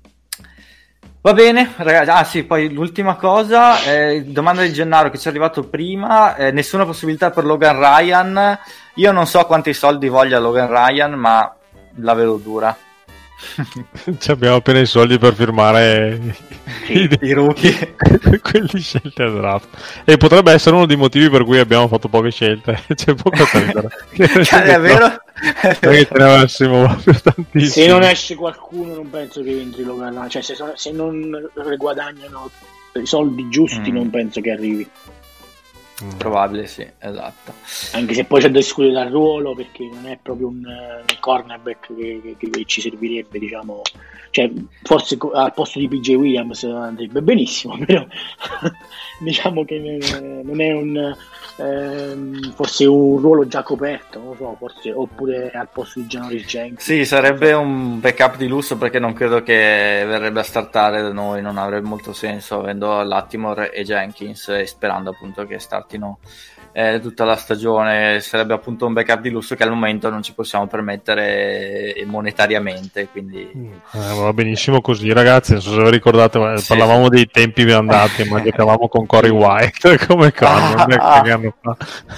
Va bene, ragazzi. Ah sì, poi l'ultima cosa, eh, domanda di Gennaro che ci è arrivato prima, eh, nessuna possibilità per Logan Ryan. Io non so quanti soldi voglia Logan Ryan, ma la vedo dura. Ci abbiamo appena i soldi per firmare i, i rookie, quelli scelti al draft, e potrebbe essere uno dei motivi per cui abbiamo fatto poche scelte. C'è poco da ridere. È vero? Perché ce ne avessimo proprio tantissimi. Se non esce qualcuno non penso che entri Logan, cioè se, se non guadagnano i soldi giusti mm. non penso che arrivi. Mm. Probabile, sì, esatto. Anche se poi c'è da discutere dal ruolo, perché non è proprio un, un cornerback che, che, che ci servirebbe, diciamo, cioè forse al posto di P J Williams andrebbe benissimo, però diciamo che non è un ehm, forse un ruolo già coperto, non lo so, forse, oppure al posto di Janoris Jenkins. Sì, sarebbe un backup di lusso, perché non credo che verrebbe a startare da noi, non avrebbe molto senso avendo Lattimore e Jenkins, e sperando appunto che startino eh, tutta la stagione. Sarebbe appunto un backup di lusso che al momento non ci possiamo permettere monetariamente, quindi eh, va benissimo così, ragazzi. Non so se vi ricordate, ma sì, parlavamo sì. dei tempi andati, ma giocavamo con Corey White come Conor ah, ah, anno fa.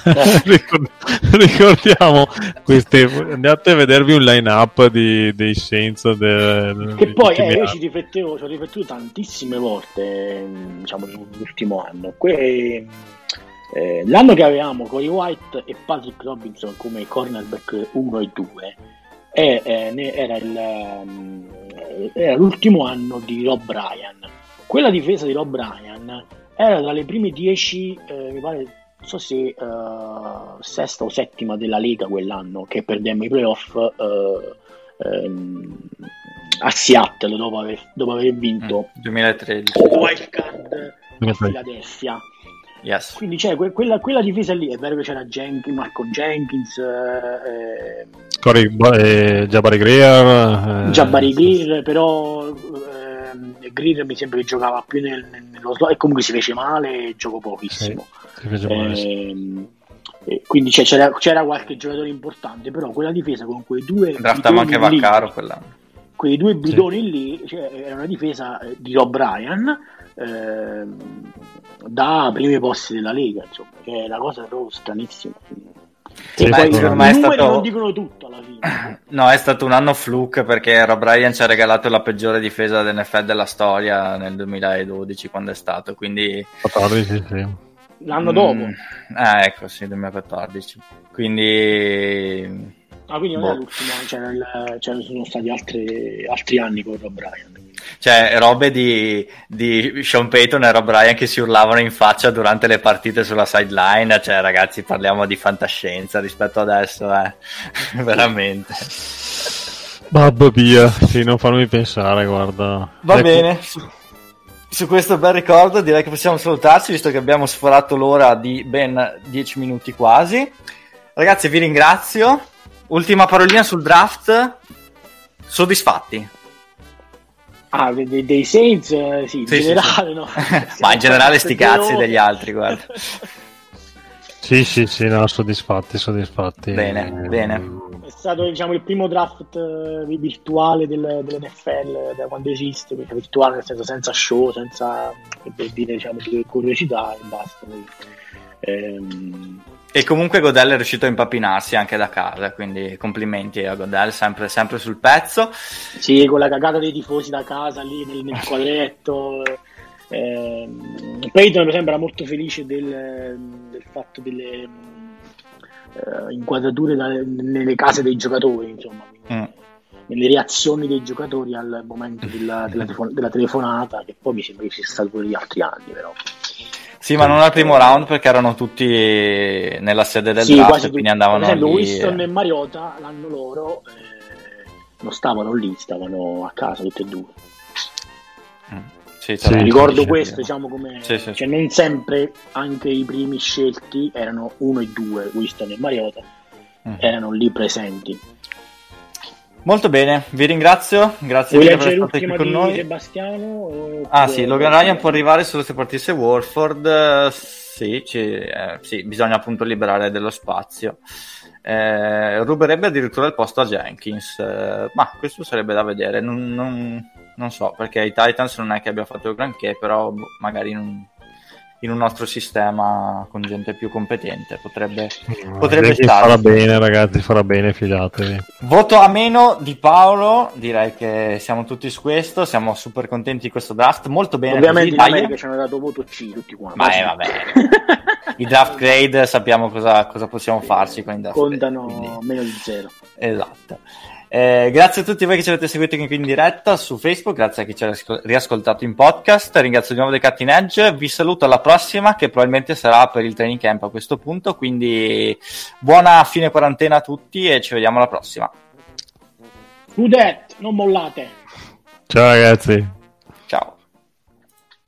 Ricordiamo queste, andate a vedervi un line up di, dei Saints de, che poi eh, io ci riflettevo, ci ho riflettuto tantissime volte, diciamo, nell'ultimo anno. Que- Eh, l'anno che avevamo Corey White e Patrick Robinson come cornerback uno e due e, eh, ne, era, il, um, era l'ultimo anno di Rob Ryan. Quella difesa di Rob Ryan era tra le prime dieci, eh, mi pare, non so se uh, sesta o settima della Lega quell'anno, che perdemmo i playoff uh, um, a Seattle dopo aver, dopo aver vinto mm, duemilatredici wild card a Philadelphia. Yes. Quindi c'è que- quella, quella difesa lì, è vero che c'era Jenkins, Marco Jenkins, eh, Corey, eh, Jabari Greer, eh, Jabari Greer, però eh, Greer mi sembra che giocava più nel, nello slot e comunque si fece male e giocò pochissimo. Sì, si fece male, eh, sì. eh, quindi c'è, c'era, c'era qualche giocatore importante, però quella difesa con quei due draftava anche Vaccaro quell'anno. Quei due bidoni sì. lì, cioè, era una difesa di Rob Ryan, eh, da primi posti della Lega, insomma, che è una cosa proprio stranissima. Sì, e beh, poi i numeri stato... non dicono tutto alla fine. No, è stato un anno fluke, perché Rob Ryan ci ha regalato la peggiore difesa dell'N F L della storia nel duemiladodici, quando è stato, quindi quattordici, sì. L'anno mm, dopo. Ah, ecco, sì, duemilaquattordici. Quindi Ah, quindi non boh. È l'ultimo, cioè, il, cioè sono stati altri, altri anni con Rob Ryan. Cioè, robe di, di Sean Payton e Rob Ryan che si urlavano in faccia durante le partite sulla sideline. Cioè, ragazzi, parliamo di fantascienza rispetto adesso, eh. Veramente. Babbo mia, sì, non farmi pensare, guarda. Va ecco. Bene. Su, su questo bel ricordo direi che possiamo salutarci, visto che abbiamo sforato l'ora di ben dieci minuti quasi. Ragazzi, vi ringrazio. Ultima parolina sul draft. Soddisfatti? Ah, dei, dei Saints, eh, sì, in sì, generale, sì, no? Ma in generale sti cazzi degli altri, guarda. Sì, sì, sì, no, soddisfatti, soddisfatti. Bene, eh, bene. È stato, diciamo, il primo draft eh, virtuale del, dell'N F L da quando esiste, virtuale nel senso senza show, senza, per dire, diciamo, curiosità e basta. Ehm, E comunque Godel è riuscito a impappinarsi anche da casa, quindi complimenti a Godel, sempre, sempre sul pezzo. Sì, con la cagata dei tifosi da casa lì nel, nel quadretto. Eh, Peyton per esempio era molto felice del, del fatto delle eh, inquadrature da, nelle case dei giocatori, insomma, mm. nelle reazioni dei giocatori al momento della, della, della telefonata, che poi mi sembra che sia stato pure gli altri anni, però. Sì, ma non al primo round perché erano tutti nella sede del sì, draft, quindi andavano per esempio, lì. Winston e Mariota l'anno loro eh, non stavano lì, stavano a casa tutti e due. Mm. Sì, sì, ricordo sì, questo, diciamo, come sì, sì. Cioè, non sempre anche i primi scelti erano uno e due, Winston e Mariota, mm. erano lì presenti. Molto bene, vi ringrazio, grazie di aver stato qui con noi. Sebastiano? Ah sì, Logan Ryan può arrivare solo se partisse Warford, sì, ci, eh, sì, bisogna appunto liberare dello spazio. Eh, ruberebbe addirittura il posto a Jenkins, eh, ma questo sarebbe da vedere, non, non, non so, perché i Titans non è che abbia fatto granché, però magari non... in un nostro sistema con gente più competente potrebbe, no, potrebbe stare. Farà bene, ragazzi, farà bene, fidatevi. Voto a meno di Paolo, direi che siamo tutti su questo, siamo super contenti di questo draft, molto bene. Ovviamente così, in America ci hanno dato voto C tutti quanti. Ma eh, vabbè. I draft grade sappiamo cosa, cosa possiamo farci con i draft contano grade, quindi... meno di zero. Esatto. Eh, grazie a tutti voi che ci avete seguito qui in diretta su Facebook, grazie a chi ci ha riascoltato in podcast, ringrazio di nuovo The Cutting Edge, vi saluto alla prossima che probabilmente sarà per il training camp a questo punto, quindi buona fine quarantena a tutti e ci vediamo alla prossima. Udet, non mollate. Ciao ragazzi.